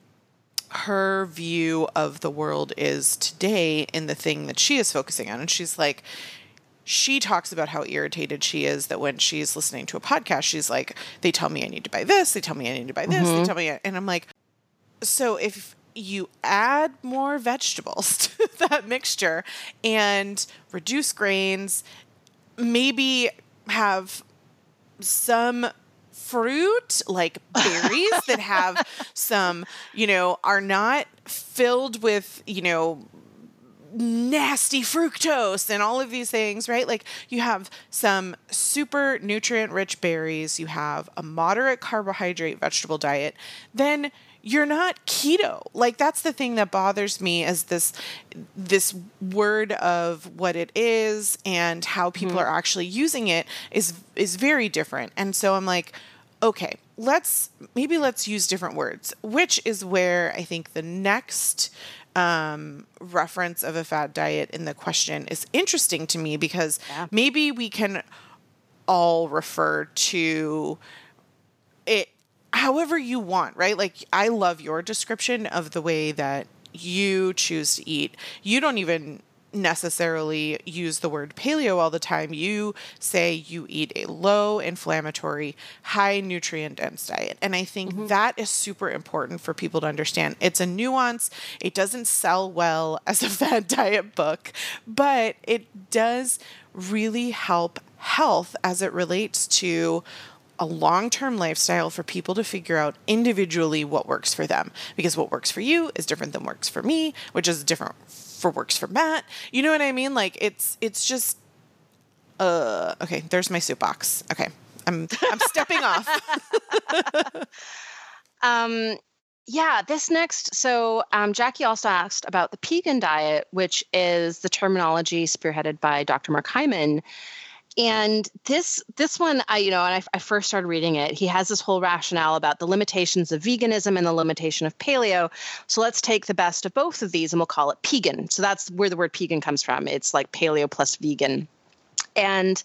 her view of the world is today in the thing that she is focusing on. And she's like, she talks about how irritated she is that when she's listening to a podcast, she's like, they tell me I need to buy this. They tell me I need to buy this. Mm-hmm. They tell me, and I'm like, so if you add more vegetables to that mixture and reduce grains, maybe have some fruit like berries that have some, you know, are not filled with, you know, nasty fructose and all of these things, right? Like you have some super nutrient rich berries, you have a moderate carbohydrate vegetable diet, then you're not keto. Like that's the thing that bothers me is this, this word of what it is and how people mm-hmm. are actually using it is, is very different. And so I'm like, okay, let's, maybe let's use different words, which is where I think the next um, reference of a fad diet in the question is interesting to me because yeah. maybe we can all refer to it however you want, right? Like I love your description of the way that you choose to eat. You don't even necessarily use the word paleo all the time. You say you eat a low inflammatory, high nutrient dense diet. And I think mm-hmm. that is super important for people to understand. It's a nuance. It doesn't sell well as a fad diet book, but it does really help health as it relates to a long-term lifestyle for people to figure out individually what works for them. Because what works for you is different than works for me, which is different for works for Matt. You know what I mean? Like it's it's just uh okay, there's my soapbox. Okay. I'm I'm stepping off. um yeah, this next so um Jackie also asked about the Pegan diet, which is the terminology spearheaded by Doctor Mark Hyman. And this this one, I you know, and I, I first started reading it. He has this whole rationale about the limitations of veganism and the limitation of paleo. So let's take the best of both of these, and we'll call it pegan. So that's where the word pegan comes from. It's like paleo plus vegan. And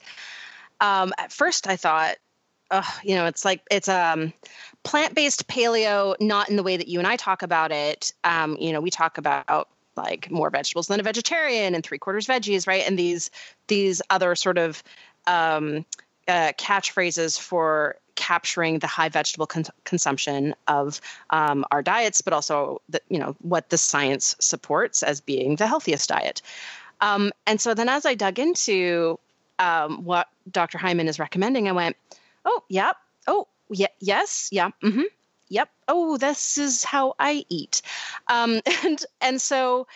um, at first, I thought, oh, you know, it's like it's um, plant-based paleo, not in the way that you and I talk about it. Um, you know, we talk about like more vegetables than a vegetarian and three quarters veggies, right? And these these other sort of um, uh, catchphrases for capturing the high vegetable con- consumption of um, our diets, but also the, you know, what the science supports as being the healthiest diet. Um, and so then as I dug into um, what Doctor Hyman is recommending, I went, oh, yeah, oh, yeah, yes, yeah, mm-hmm. Yep. Oh, this is how I eat. Um, and and so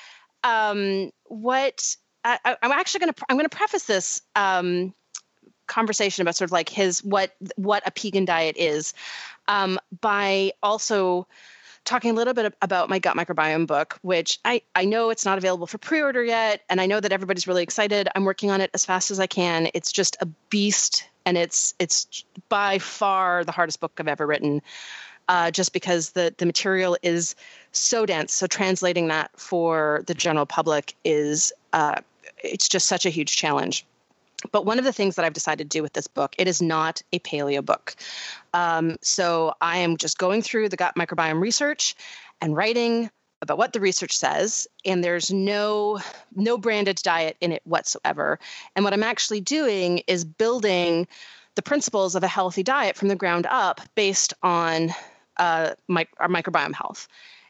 um, what I, I'm actually going to I'm going to preface this um, conversation about sort of like his what what a pegan diet is um, by also talking a little bit about my gut microbiome book, which I, I know it's not available for pre-order yet. And I know that everybody's really excited. I'm working on it as fast as I can. It's just a beast. And it's it's by far the hardest book I've ever written. Uh, just because the, the material is so dense. So translating that for the general public is, uh, it's just such a huge challenge. But one of the things that I've decided to do with this book, it is not a paleo book. Um, so I am just going through the gut microbiome research and writing about what the research says. And there's no, no branded diet in it whatsoever. And what I'm actually doing is building the principles of a healthy diet from the ground up based on uh, my, our microbiome health.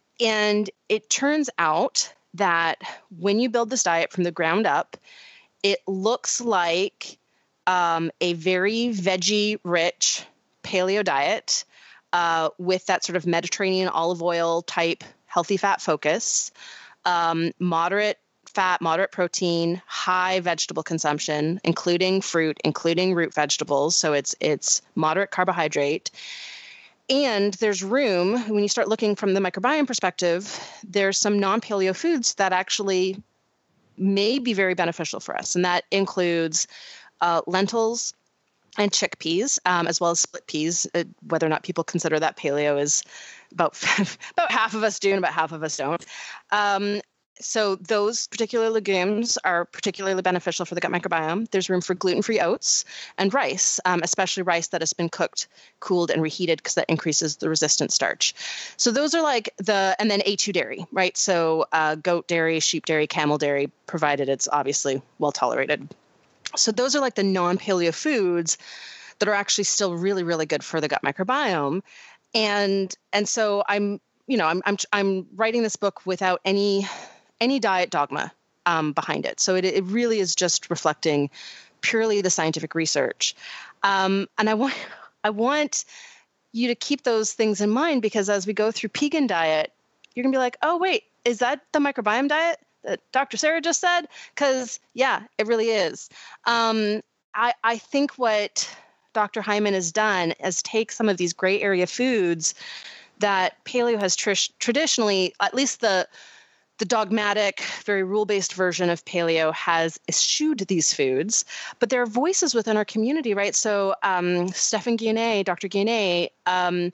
And it turns out that when you build this diet from the ground up, it looks like um, a very veggie-rich paleo diet uh, with that sort of Mediterranean olive oil type healthy fat focus, um, moderate fat, moderate protein, high vegetable consumption, including fruit, including root vegetables. So it's it's moderate carbohydrate. And there's room, when you start looking from the microbiome perspective, there's some non-paleo foods that actually may be very beneficial for us. And that includes uh, lentils and chickpeas, um, as well as split peas. Uh, whether or not people consider that paleo is about, about half of us do and about half of us don't. Um, So those particular legumes are particularly beneficial for the gut microbiome. There's room for gluten-free oats and rice, um, especially rice that has been cooked, cooled, and reheated because that increases the resistant starch. So those are like the, and then A two dairy, right? So uh, goat dairy, sheep dairy, camel dairy, provided it's obviously well tolerated. So those are like the non-paleo foods that are actually still really, really good for the gut microbiome. And and so I'm, you know, I'm I'm I'm writing this book without any any diet dogma um, behind it. So it, it really is just reflecting purely the scientific research. Um, and I want, I want you to keep those things in mind, because as we go through pegan diet, you're gonna be like, oh, wait, is that the microbiome diet that Doctor Sarah just said? Because yeah, it really is. Um, I, I think what Doctor Hyman has done is take some of these gray area foods that paleo has tr- traditionally, at least the The dogmatic, very rule-based version of paleo has eschewed these foods, but there are voices within our community, right? So um, Stephan Guyenet, Doctor Guyenet, um,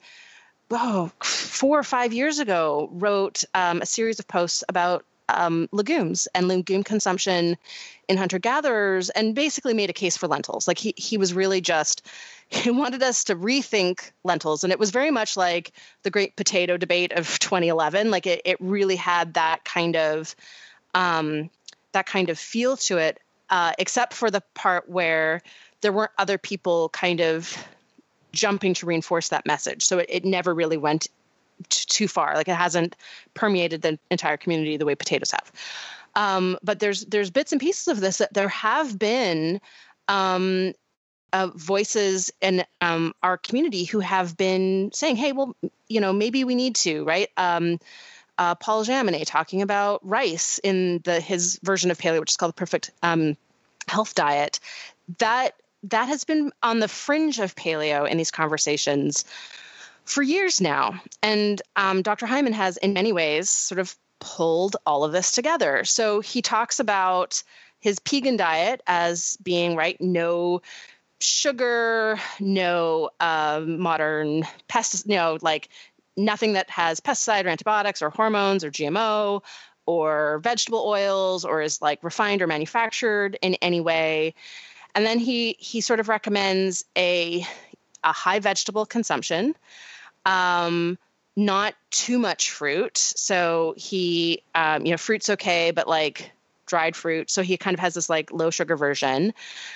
oh, four or five years ago, wrote um, a series of posts about um, legumes and legume consumption in hunter-gatherers, and basically made a case for lentils. Like he he was really just, he wanted us to rethink lentils. And it was very much like the great potato debate of twenty eleven. Like it, it really had that kind of, um, that kind of feel to it, uh, except for the part where there weren't other people kind of jumping to reinforce that message. So it, it never really went t- too far. Like it hasn't permeated the entire community the way potatoes have. Um, but there's, there's bits and pieces of this that there have been, um, Uh, voices in um, our community who have been saying, hey, well, you know, maybe we need to, right? Um, uh, Paul Jaminet talking about rice in the his version of paleo, which is called the Perfect um, Health Diet. That that has been on the fringe of paleo in these conversations for years now. And um, Doctor Hyman has, in many ways, sort of pulled all of this together. So he talks about his Pegan diet as being, right, no sugar, no um, modern pesticides, you know, like nothing that has pesticide or antibiotics or hormones or G M O or vegetable oils or is like refined or manufactured in any way. And then he he sort of recommends a a high vegetable consumption, um, not too much fruit. So he, um, you know, fruit's okay, but like dried fruit. So he kind of has this like low sugar version.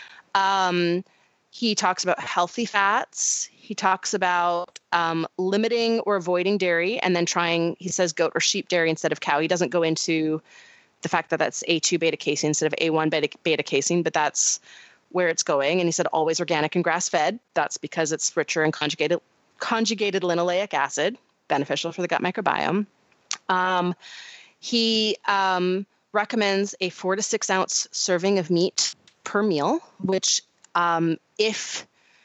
Um, he talks about healthy fats. He talks about um, limiting or avoiding dairy and then trying, he says, goat or sheep dairy instead of cow. He doesn't go into the fact that that's A two beta casein instead of A one beta, beta casein, but that's where it's going. And he said always organic and grass-fed. That's because it's richer in conjugated conjugated linoleic acid, beneficial for the gut microbiome. Um, he um, recommends a four to six ounce serving of meat per meal, which um, if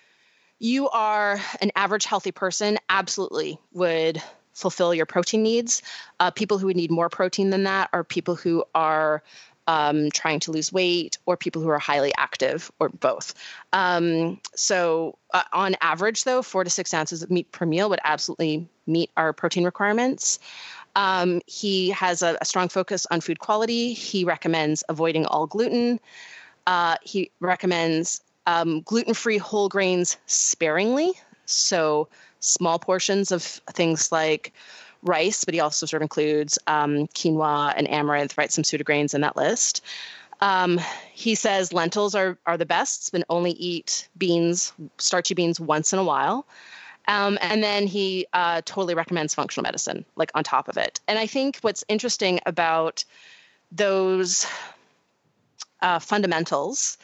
you are an average healthy person, absolutely would fulfill your protein needs. Uh, people who would need more protein than that are people who are um, trying to lose weight or people who are highly active or both. Um, so uh, on average, though, four to six ounces of meat per meal would absolutely meet our protein requirements. Um, he has a, a strong focus on food quality. He recommends avoiding all gluten. Uh, he recommends um, gluten-free whole grains sparingly, so small portions of things like rice, but he also sort of includes um, quinoa and amaranth, right? Some pseudograins in that list. Um, he says lentils are are the best, but only eat beans, starchy beans once in a while. Um, and then he uh, totally recommends functional medicine, like on top of it. And I think what's interesting about those uh, fundamentals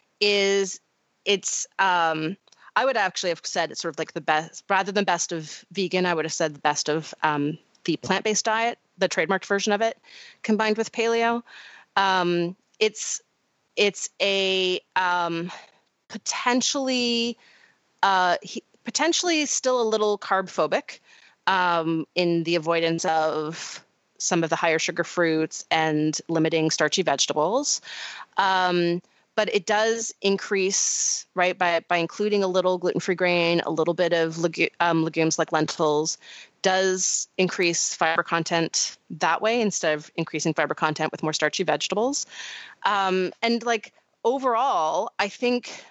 is it's, um, I would actually have said it's sort of like the best, rather than best of vegan, I would have said the best of um, the plant-based diet, the trademarked version of it, combined with paleo. Um, it's it's a um, potentially uh, he, potentially still a little carb phobic um, in the avoidance of some of the higher sugar fruits and limiting starchy vegetables. Um, But it does increase, right, by by including a little gluten-free grain, a little bit of legu- um, legumes like lentils, does increase fiber content that way instead of increasing fiber content with more starchy vegetables. Um, and like overall, I think,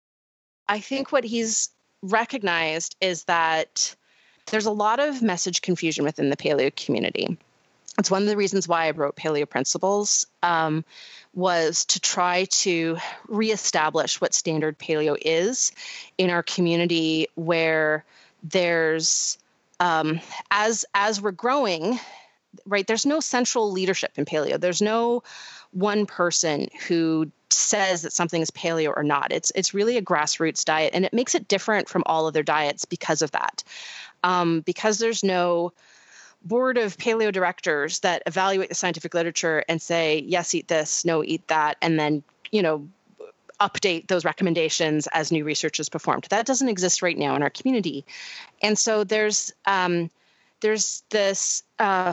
I think what he's recognized is that there's a lot of message confusion within the paleo community. It's one of the reasons why I wrote Paleo Principles, um, was to try to reestablish what standard paleo is in our community, where there's, um, as as we're growing, right, there's no central leadership in paleo. There's no one person who says that something is paleo or not. It's it's really a grassroots diet, and it makes it different from all other diets because of that. Um, because there's no board of paleo directors that evaluate the scientific literature and say, yes, eat this, no, eat that, and then, you know, update those recommendations as new research is performed. That doesn't exist right now in our community. And so there's um, there's this uh,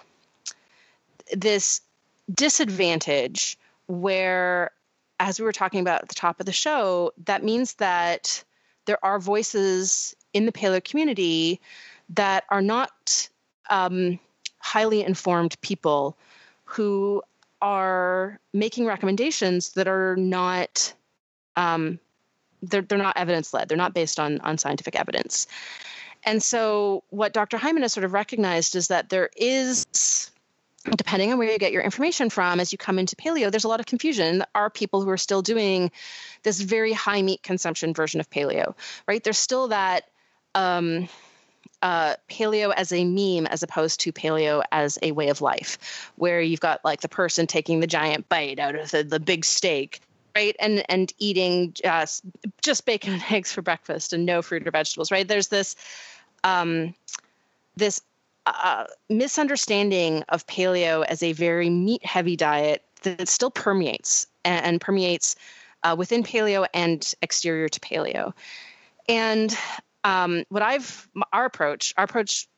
this disadvantage where, as we were talking about at the top of the show, that means that there are voices in the paleo community that are not Um, highly informed people who are making recommendations that are not um, they're they're not evidence led. They're not based on on scientific evidence. And so what Doctor Hyman has sort of recognized is that there is, depending on where you get your information from, as you come into paleo, there's a lot of confusion. There are people who are still doing this very high meat consumption version of paleo, right? There's still that um, Uh, paleo as a meme as opposed to paleo as a way of life, where you've got like the person taking the giant bite out of the, the big steak, right? And and eating just, just bacon and eggs for breakfast and no fruit or vegetables, right? There's this um, this uh, misunderstanding of paleo as a very meat-heavy diet that still permeates and, and permeates uh, within paleo and exterior to paleo. And Um, what I've, our approach, our approach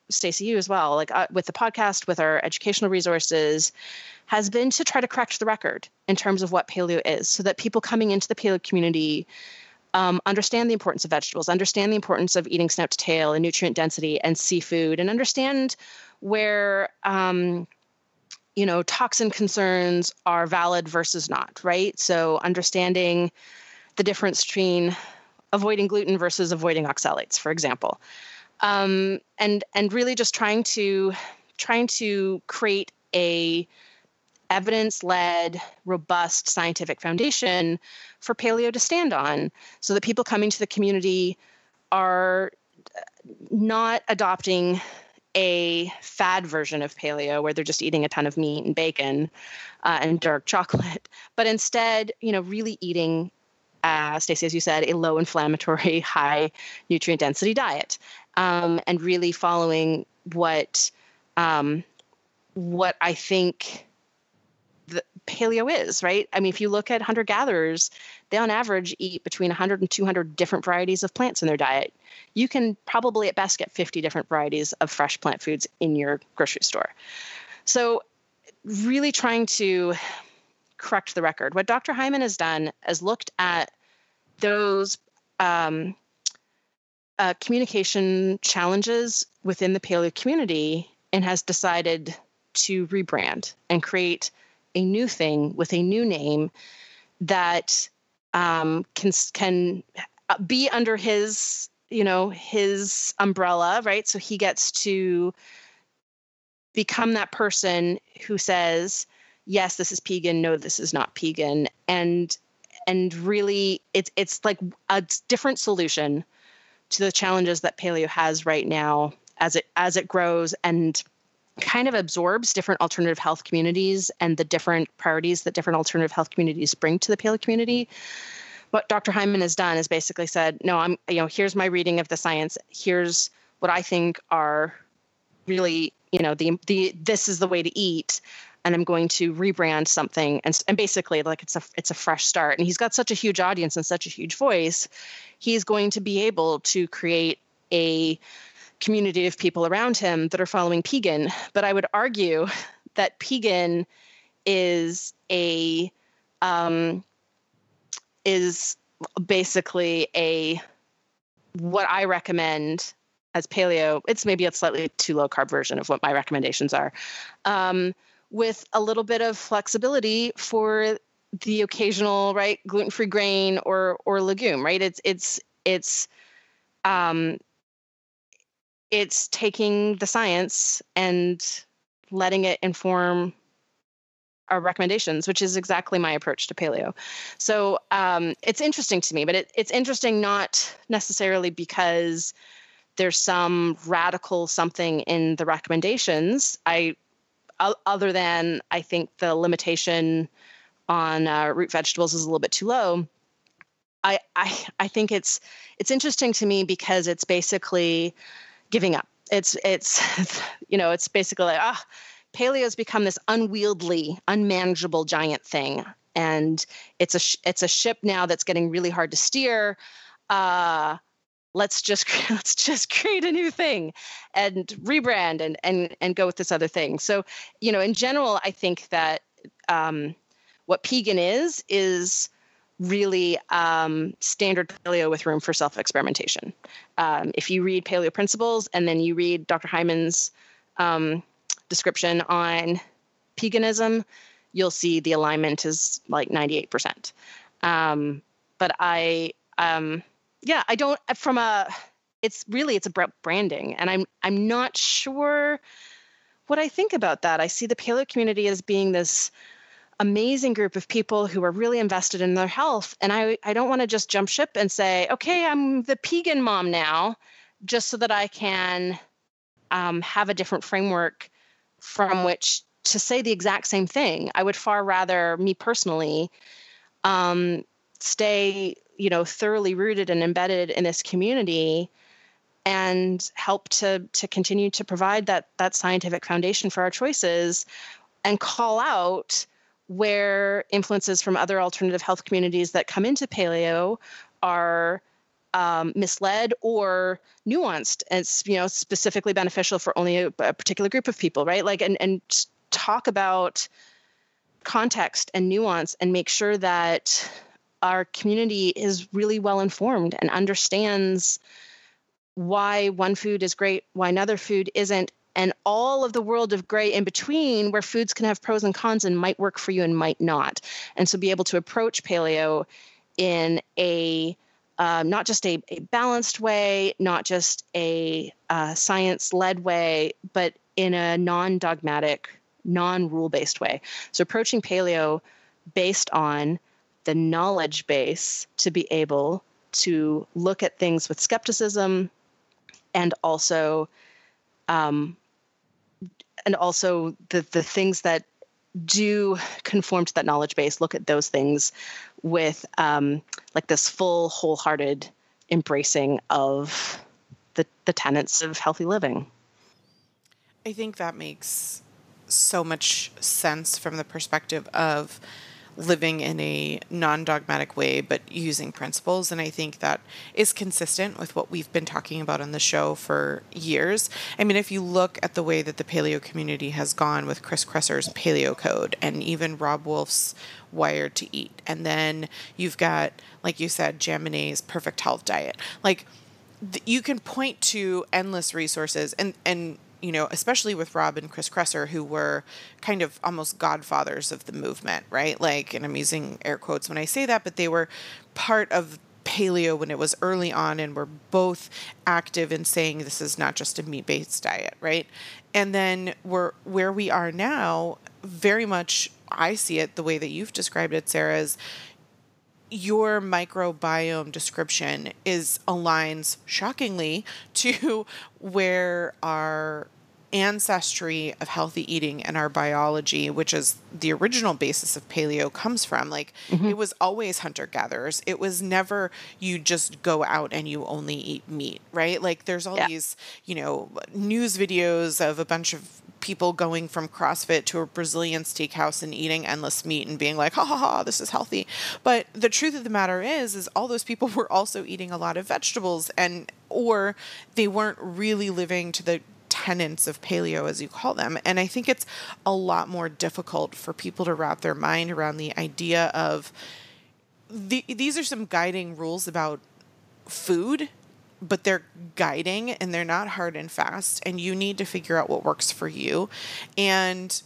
Stacey, you as well, like uh, with the podcast, with our educational resources, has been to try to correct the record in terms of what paleo is, so that people coming into the paleo community um, understand the importance of vegetables, understand the importance of eating snout to tail and nutrient density and seafood, and understand where, um, you know, toxin concerns are valid versus not, right? So understanding the difference between avoiding gluten versus avoiding oxalates, for example. Um, and and really just trying to trying to create a evidence-led, robust scientific foundation for paleo to stand on, so that people coming to the community are not adopting a fad version of paleo where they're just eating a ton of meat and bacon uh, and dark chocolate, but instead, you know, really eating, uh, Stacey, as you said, a low inflammatory, high nutrient density diet, um, and really following what um, what I think the paleo is, right? I mean, if you look at hunter-gatherers, they on average eat between one hundred and two hundred different varieties of plants in their diet. You can probably at best get fifty different varieties of fresh plant foods in your grocery store. So really trying to correct the record. What Doctor Hyman has done is looked at those um, uh, communication challenges within the paleo community and has decided to rebrand and create a new thing with a new name that um, can can be under his, you know, his umbrella, right? So he gets to become that person who says, yes, this is Pegan. No, this is not Pegan. And and really, it's it's like a different solution to the challenges that paleo has right now as it as it grows and kind of absorbs different alternative health communities and the different priorities that different alternative health communities bring to the paleo community. What Doctor Hyman has done is basically said, no, I'm, you know, here's my reading of the science. Here's what I think are really, you know, the, the, this is the way to eat. And I'm going to rebrand something. And, and basically like it's a, it's a fresh start. And he's got such a huge audience and such a huge voice. He's going to be able to create a community of people around him that are following Pegan. But I would argue that Pegan is a, um, is basically a, what I recommend as paleo. It's maybe a slightly too low carb version of what my recommendations are, um, with a little bit of flexibility for the occasional, right, gluten-free grain or, or legume, right? It's, it's, it's, um, it's taking the science and letting it inform our recommendations, which is exactly my approach to paleo. So um, it's interesting to me, but it, it's interesting not necessarily because there's some radical something in the recommendations. I, other than I think the limitation on uh, root vegetables is a little bit too low. I, I I think it's it's interesting to me because it's basically giving up. It's it's you know it's basically like ah. Paleo has become this unwieldy, unmanageable giant thing, and it's a sh- it's a ship now that's getting really hard to steer. Uh, let's just let's just create a new thing, and rebrand and and and go with this other thing. So, you know, in general, I think that um, what Pegan is is really um, standard paleo with room for self-experimentation. Um, if you read Paleo Principles and then you read Doctor Hyman's um, description on Peganism, you'll see the alignment is like ninety-eight percent. Um, but I, um, yeah, I don't, from a, it's really, it's about branding. And I'm, I'm not sure what I think about that. I see the paleo community as being this amazing group of people who are really invested in their health. And I, I don't want to just jump ship and say, okay, I'm the Pegan mom now, just so that I can um, have a different framework from which to say the exact same thing. I would far rather, me personally, um, stay, you know, thoroughly rooted and embedded in this community and help to to continue to provide that that scientific foundation for our choices and call out where influences from other alternative health communities that come into paleo are um, misled or nuanced. It's, you know, specifically beneficial for only a, a particular group of people, right? Like, and, and talk about context and nuance and make sure that our community is really well informed and understands why one food is great, why another food isn't, and all of the world of gray in between where foods can have pros and cons and might work for you and might not. And so be able to approach paleo in a um, not just a, a balanced way, not just a uh, science-led way, but in a non-dogmatic, non-rule-based way. So approaching paleo based on the knowledge base to be able to look at things with skepticism and also um, and also the, the things that do conform to that knowledge base, look at those things with um, like this full, wholehearted embracing of the, the tenets of healthy living. I think that makes so much sense from the perspective of living in a non-dogmatic way, but using principles. And I think that is consistent with what we've been talking about on the show for years. I mean, if you look at the way that the paleo community has gone with Chris Kresser's Paleo Code and even Rob Wolf's Wired to Eat, and then you've got, like you said, Jaminet's Perfect Health Diet. Like, th- you can point to endless resources and, and, you know, especially with Rob and Chris Kresser, who were kind of almost godfathers of the movement, right? Like, and I'm using air quotes when I say that, but they were part of paleo when it was early on and were both active in saying this is not just a meat-based diet, right? And then we're where we are now, very much, I see it the way that you've described it, Sarah, is your microbiome description is aligns shockingly to where our ancestry of healthy eating and our biology, which is the original basis of paleo, comes from. Like, mm-hmm. It was always hunter-gatherers. It was never you just go out and you only eat meat, right? Like, there's all yeah. these, you know, news videos of a bunch of people going from CrossFit to a Brazilian steakhouse and eating endless meat and being like, ha ha ha, this is healthy. But the truth of the matter is, is all those people were also eating a lot of vegetables, and or they weren't really living to the tenets of paleo, as you call them. And I think it's a lot more difficult for people to wrap their mind around the idea of the, these are some guiding rules about food, but they're guiding and they're not hard and fast, and you need to figure out what works for you. And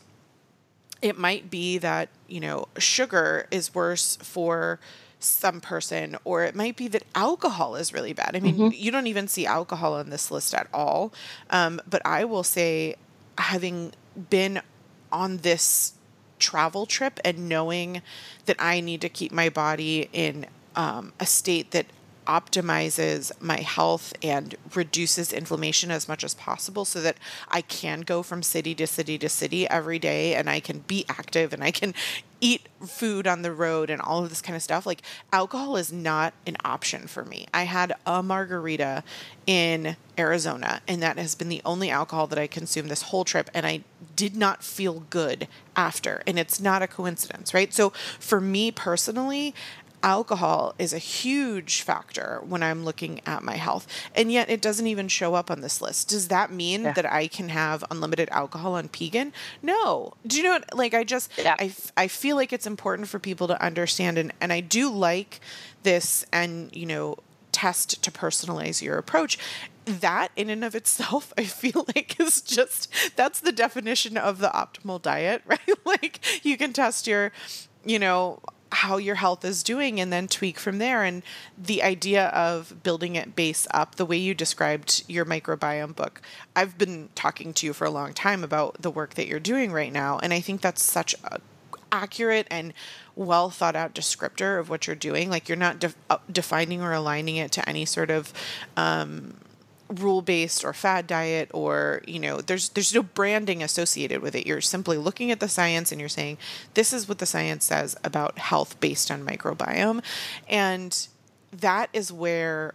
it might be that, you know, sugar is worse for some person, or it might be that alcohol is really bad. I mean, mm-hmm. you don't even see alcohol on this list at all. Um, but I will say, having been on this travel trip and knowing that I need to keep my body in um, a state that optimizes my health and reduces inflammation as much as possible so that I can go from city to city to city every day, and I can be active and I can eat food on the road and all of this kind of stuff. Like, alcohol is not an option for me. I had a margarita in Arizona, and that has been the only alcohol that I consumed this whole trip, and I did not feel good after. And it's not a coincidence, right? So for me personally, alcohol is a huge factor when I'm looking at my health, and yet it doesn't even show up on this list. Does that mean yeah. that I can have unlimited alcohol on Pegan? No. Do you know what? Like, I just, yeah. I, I feel like it's important for people to understand, and, and I do like this, and, you know, test to personalize your approach. That in and of itself, I feel like is just, that's the definition of the optimal diet, right? Like, you can test your, you know, how your health is doing and then tweak from there. And the idea of building it base up, the way you described your microbiome book, I've been talking to you for a long time about the work that you're doing right now. And I think that's such a accurate and well thought out descriptor of what you're doing. Like, you're not def- uh, defining or aligning it to any sort of, um, rule-based or fad diet, or, you know, there's there's no branding associated with it. You're simply looking at the science and you're saying, this is what the science says about health based on microbiome. And that is where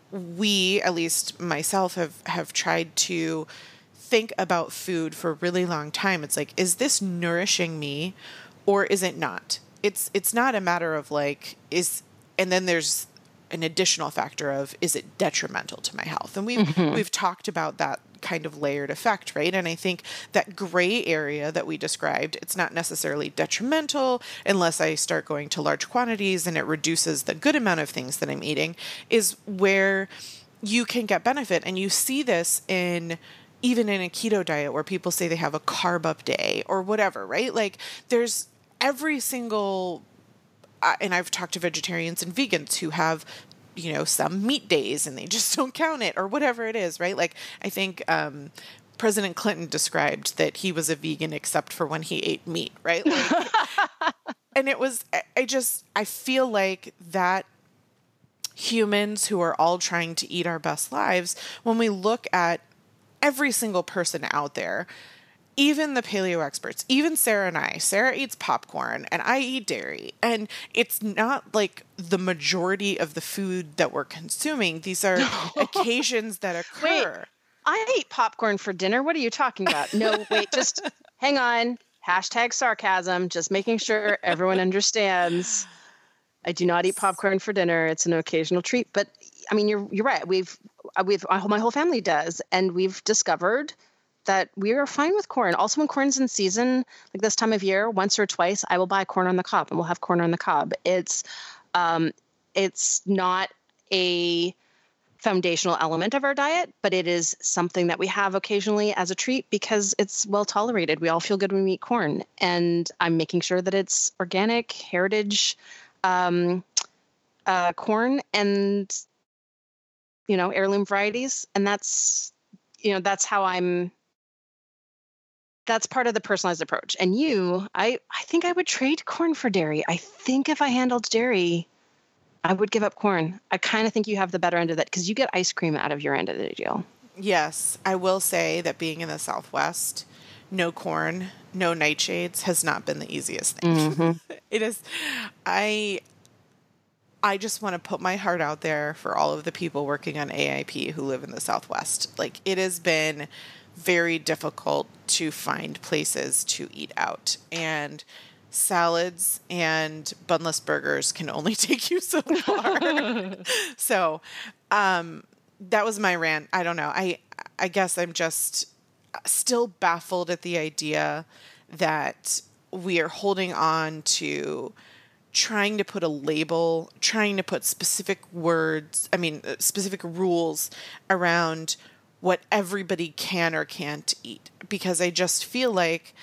we, at least myself, have, have tried to think about food for a really long time. It's like, is this nourishing me or is it not? It's it's not a matter of like, is, and then there's an additional factor of, is it detrimental to my health? And we've, mm-hmm. we've talked about that kind of layered effect, right? And I think that gray area that we described, it's not necessarily detrimental unless I start going to large quantities and it reduces the good amount of things that I'm eating, is where you can get benefit. And you see this in even in a keto diet where people say they have a carb up day or whatever, right? Like there's every single, uh, and I've talked to vegetarians and vegans who have, you know, some meat days and they just don't count it or whatever it is, right? Like I think um, President Clinton described that he was a vegan except for when he ate meat, right? Like, and it was, I just, I feel like that humans who are all trying to eat our best lives, when we look at every single person out there, even the paleo experts, even Sarah and I, Sarah eats popcorn and I eat dairy. And it's not like the majority of the food that we're consuming. These are occasions that occur. Wait, I eat popcorn for dinner. What are you talking about? No, wait, just hang on. Hashtag sarcasm, just making sure everyone understands. I do not eat popcorn for dinner. It's an occasional treat. But I mean, you're you're right. We've we've my whole family does, and we've discovered that we are fine with corn. Also, when corn's in season, like this time of year, once or twice, I will buy corn on the cob, and we'll have corn on the cob. It's um, it's not a foundational element of our diet, but it is something that we have occasionally as a treat because it's well tolerated. We all feel good when we eat corn, and I'm making sure that it's organic, heritage um, uh, corn, and you know, heirloom varieties, and that's you know that's how I'm. That's part of the personalized approach. And you, I, I think I would trade corn for dairy. I think if I handled dairy, I would give up corn. I kind of think you have the better end of that because you get ice cream out of your end of the deal. Yes. I will say that being in the Southwest, no corn, no nightshades has not been the easiest thing. Mm-hmm. It is. I, I just want to put my heart out there for all of the people working on A I P who live in the Southwest. Like, it has been very difficult to find places to eat out, and salads and bunless burgers can only take you so far. So, um, that was my rant. I don't know. I, I guess I'm just still baffled at the idea that we are holding on to trying to put a label, trying to put specific words, I mean, specific rules around what everybody can or can't eat, because I just feel like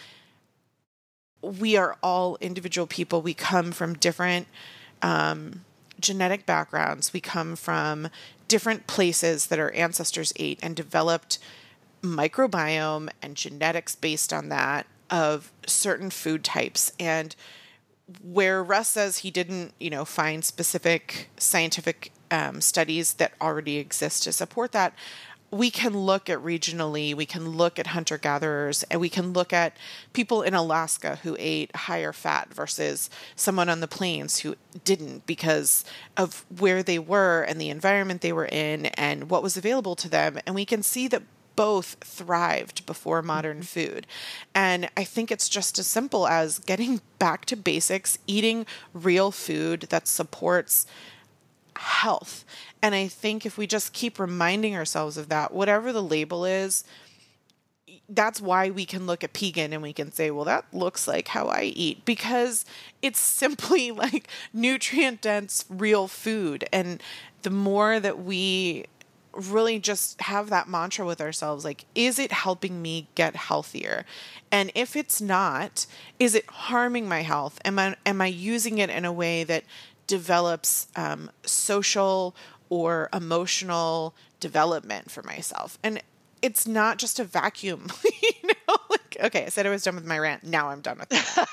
we are all individual people. We come from different um, genetic backgrounds. We come from different places that our ancestors ate and developed microbiome and genetics based on that of certain food types. And where Russ says he didn't, you know, find specific scientific um, studies that already exist to support that, we can look at regionally, we can look at hunter-gatherers, and we can look at people in Alaska who ate higher fat versus someone on the plains who didn't because of where they were and the environment they were in and what was available to them. And we can see that both thrived before modern food. And I think it's just as simple as getting back to basics, eating real food that supports health. And I think if we just keep reminding ourselves of that, whatever the label is, that's why we can look at Pegan and we can say, well, that looks like how I eat, because it's simply like nutrient dense, real food. And the more that we really just have that mantra with ourselves, like, is it helping me get healthier? And if it's not, is it harming my health? Am I, am I using it in a way that develops um, social or emotional development for myself? And it's not just a vacuum, you know, like, okay, I said I was done with my rant. Now I'm done with it.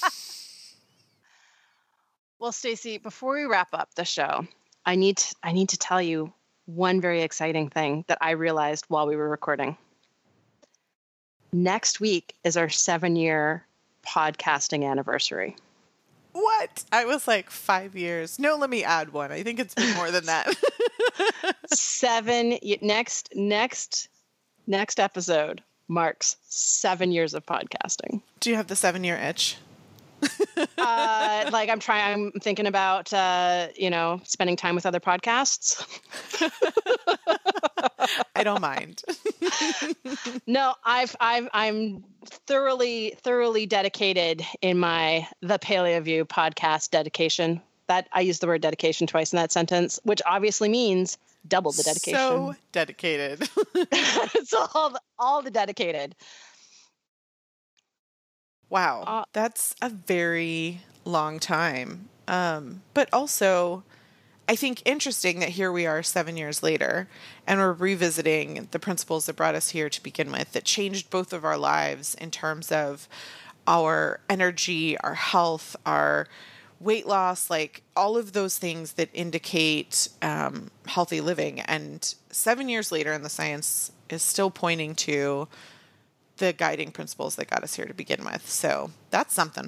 Well, Stacey, before we wrap up the show, I need to, I need to tell you one very exciting thing that I realized while we were recording. Next week is our seven year podcasting anniversary. What? I was like five years. No, let me add one. I think it's been more than that. Seven next next next episode marks seven years of podcasting. Do you have the seven year itch? uh, like I'm trying, I'm thinking about, uh, you know, spending time with other podcasts. I don't mind. No, I've, I've, I'm thoroughly, thoroughly dedicated in my The Paleo View podcast dedication. That I use the word dedication twice in that sentence, which obviously means double the dedication. So dedicated. It's all, the, all the dedicated. Wow. Uh, That's a very long time. Um, but also, I think interesting that here we are seven years later and we're revisiting the principles that brought us here to begin with that changed both of our lives in terms of our energy, our health, our weight loss, like all of those things that indicate um, healthy living. And seven years later, and the science is still pointing to the guiding principles that got us here to begin with. So that's something.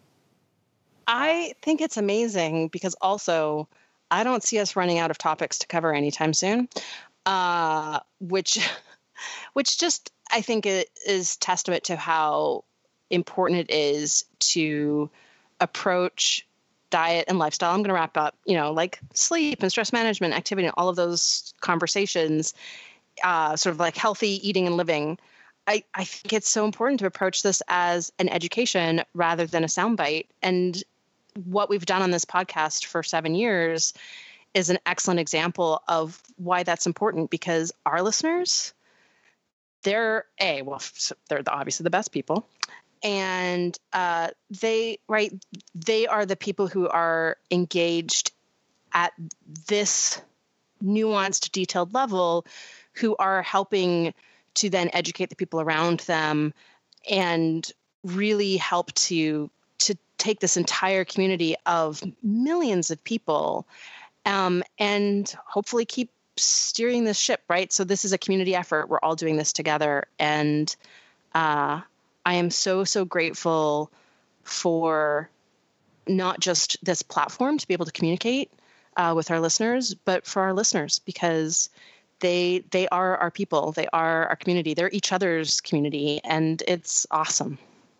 I think it's amazing because also I don't see us running out of topics to cover anytime soon, uh, which, which just I think it is testament to how important it is to approach diet and lifestyle. I'm going to wrap up, you know, like sleep and stress management, activity, and all of those conversations, uh, sort of like healthy eating and living. I, I think it's so important to approach this as an education rather than a soundbite. And what we've done on this podcast for seven years is an excellent example of why that's important, because our listeners, they're a, well, they're the, obviously the best people. And uh, they, right, they are the people who are engaged at this nuanced, detailed level, who are helping to then educate the people around them and really help to to take this entire community of millions of people um, and hopefully keep steering this ship, right? So this is a community effort. We're all doing this together. And uh, I am so, so grateful for not just this platform to be able to communicate uh, with our listeners, but for our listeners, because they they are our people. They are our community. They're each other's community, and it's awesome.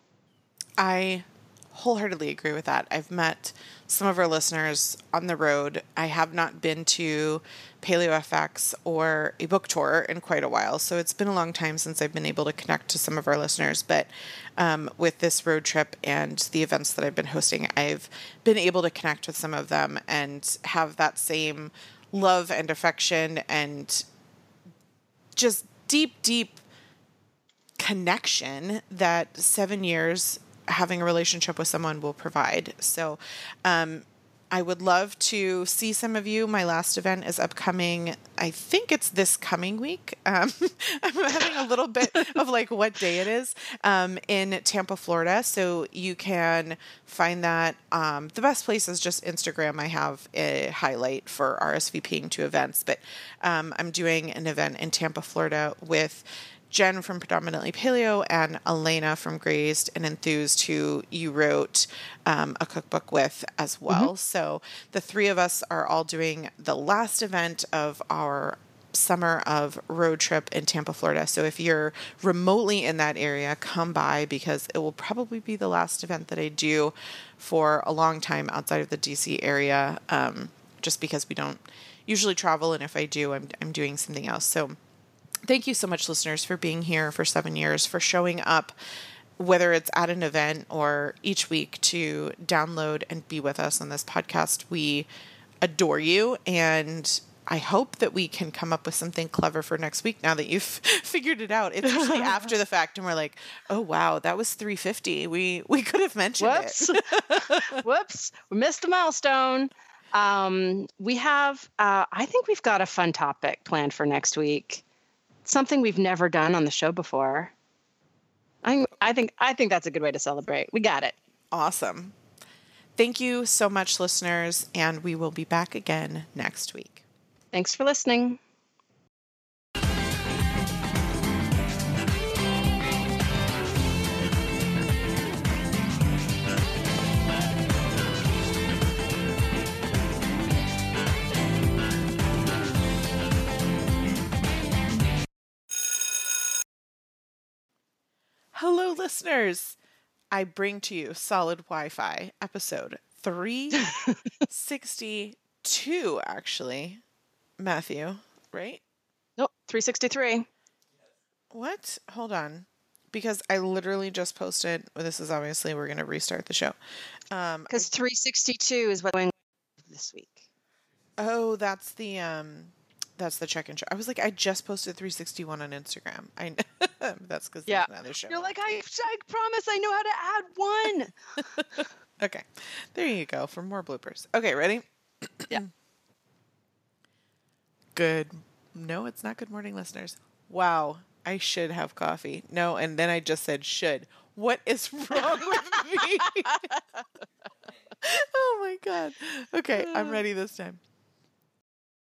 I wholeheartedly agree with that. I've met some of our listeners on the road. I have not been to Paleo F X or a book tour in quite a while, so it's been a long time since I've been able to connect to some of our listeners. But um, with this road trip and the events that I've been hosting, I've been able to connect with some of them and have that same love and affection and just deep, deep connection that seven years having a relationship with someone will provide. So um, I would love to see some of you. My last event is upcoming. I think it's this coming week. Um, I'm having a little bit of like what day it is um, in Tampa, Florida. So you can find that. Um, the best place is just Instagram. I have a highlight for R S V P ing to events, but um, I'm doing an event in Tampa, Florida with Jen from Predominantly Paleo and Elena from Grazed and Enthused, who you wrote um, a cookbook with as well. Mm-hmm. So the three of us are all doing the last event of our summer of road trip in Tampa, Florida. So if you're remotely in that area, come by, because it will probably be the last event that I do for a long time outside of the D C area, um, just because we don't usually travel. And if I do, I'm, I'm doing something else. So thank you so much, listeners, for being here for seven years, for showing up, whether it's at an event or each week, to download and be with us on this podcast. We adore you, and I hope that we can come up with something clever for next week now that you've figured it out. It's usually after the fact, and we're like, oh, wow, that was three fifty. We we could have mentioned Whoops. it. Whoops. We missed a milestone. Um, we have, uh, I think we've got a fun topic planned for next week. Something we've never done on the show before. I I think I think that's a good way to celebrate. We got it. Awesome. Thank you so much, listeners, and we will be back again next week. Thanks for listening. Hello, listeners. I bring to you Solid Wi-Fi, episode three sixty-two, actually. Matthew, right? Nope, three sixty-three. What? Hold on. Because I literally just posted, well, this is obviously, we're going to restart the show. Um, Because three sixty-two is what I'm going this week. oh, that's the, um, that's the check-in show. I was like, I just posted three sixty-one on Instagram. I That's because Yeah. there's another show. You're like, I, I promise I know how to add one. Okay. There you go for more bloopers. Okay, ready? Yeah. Good. No, it's not good morning, listeners. Wow. I should have coffee. No, and then I just said should. What is wrong with me? Oh my God. Okay, I'm ready this time.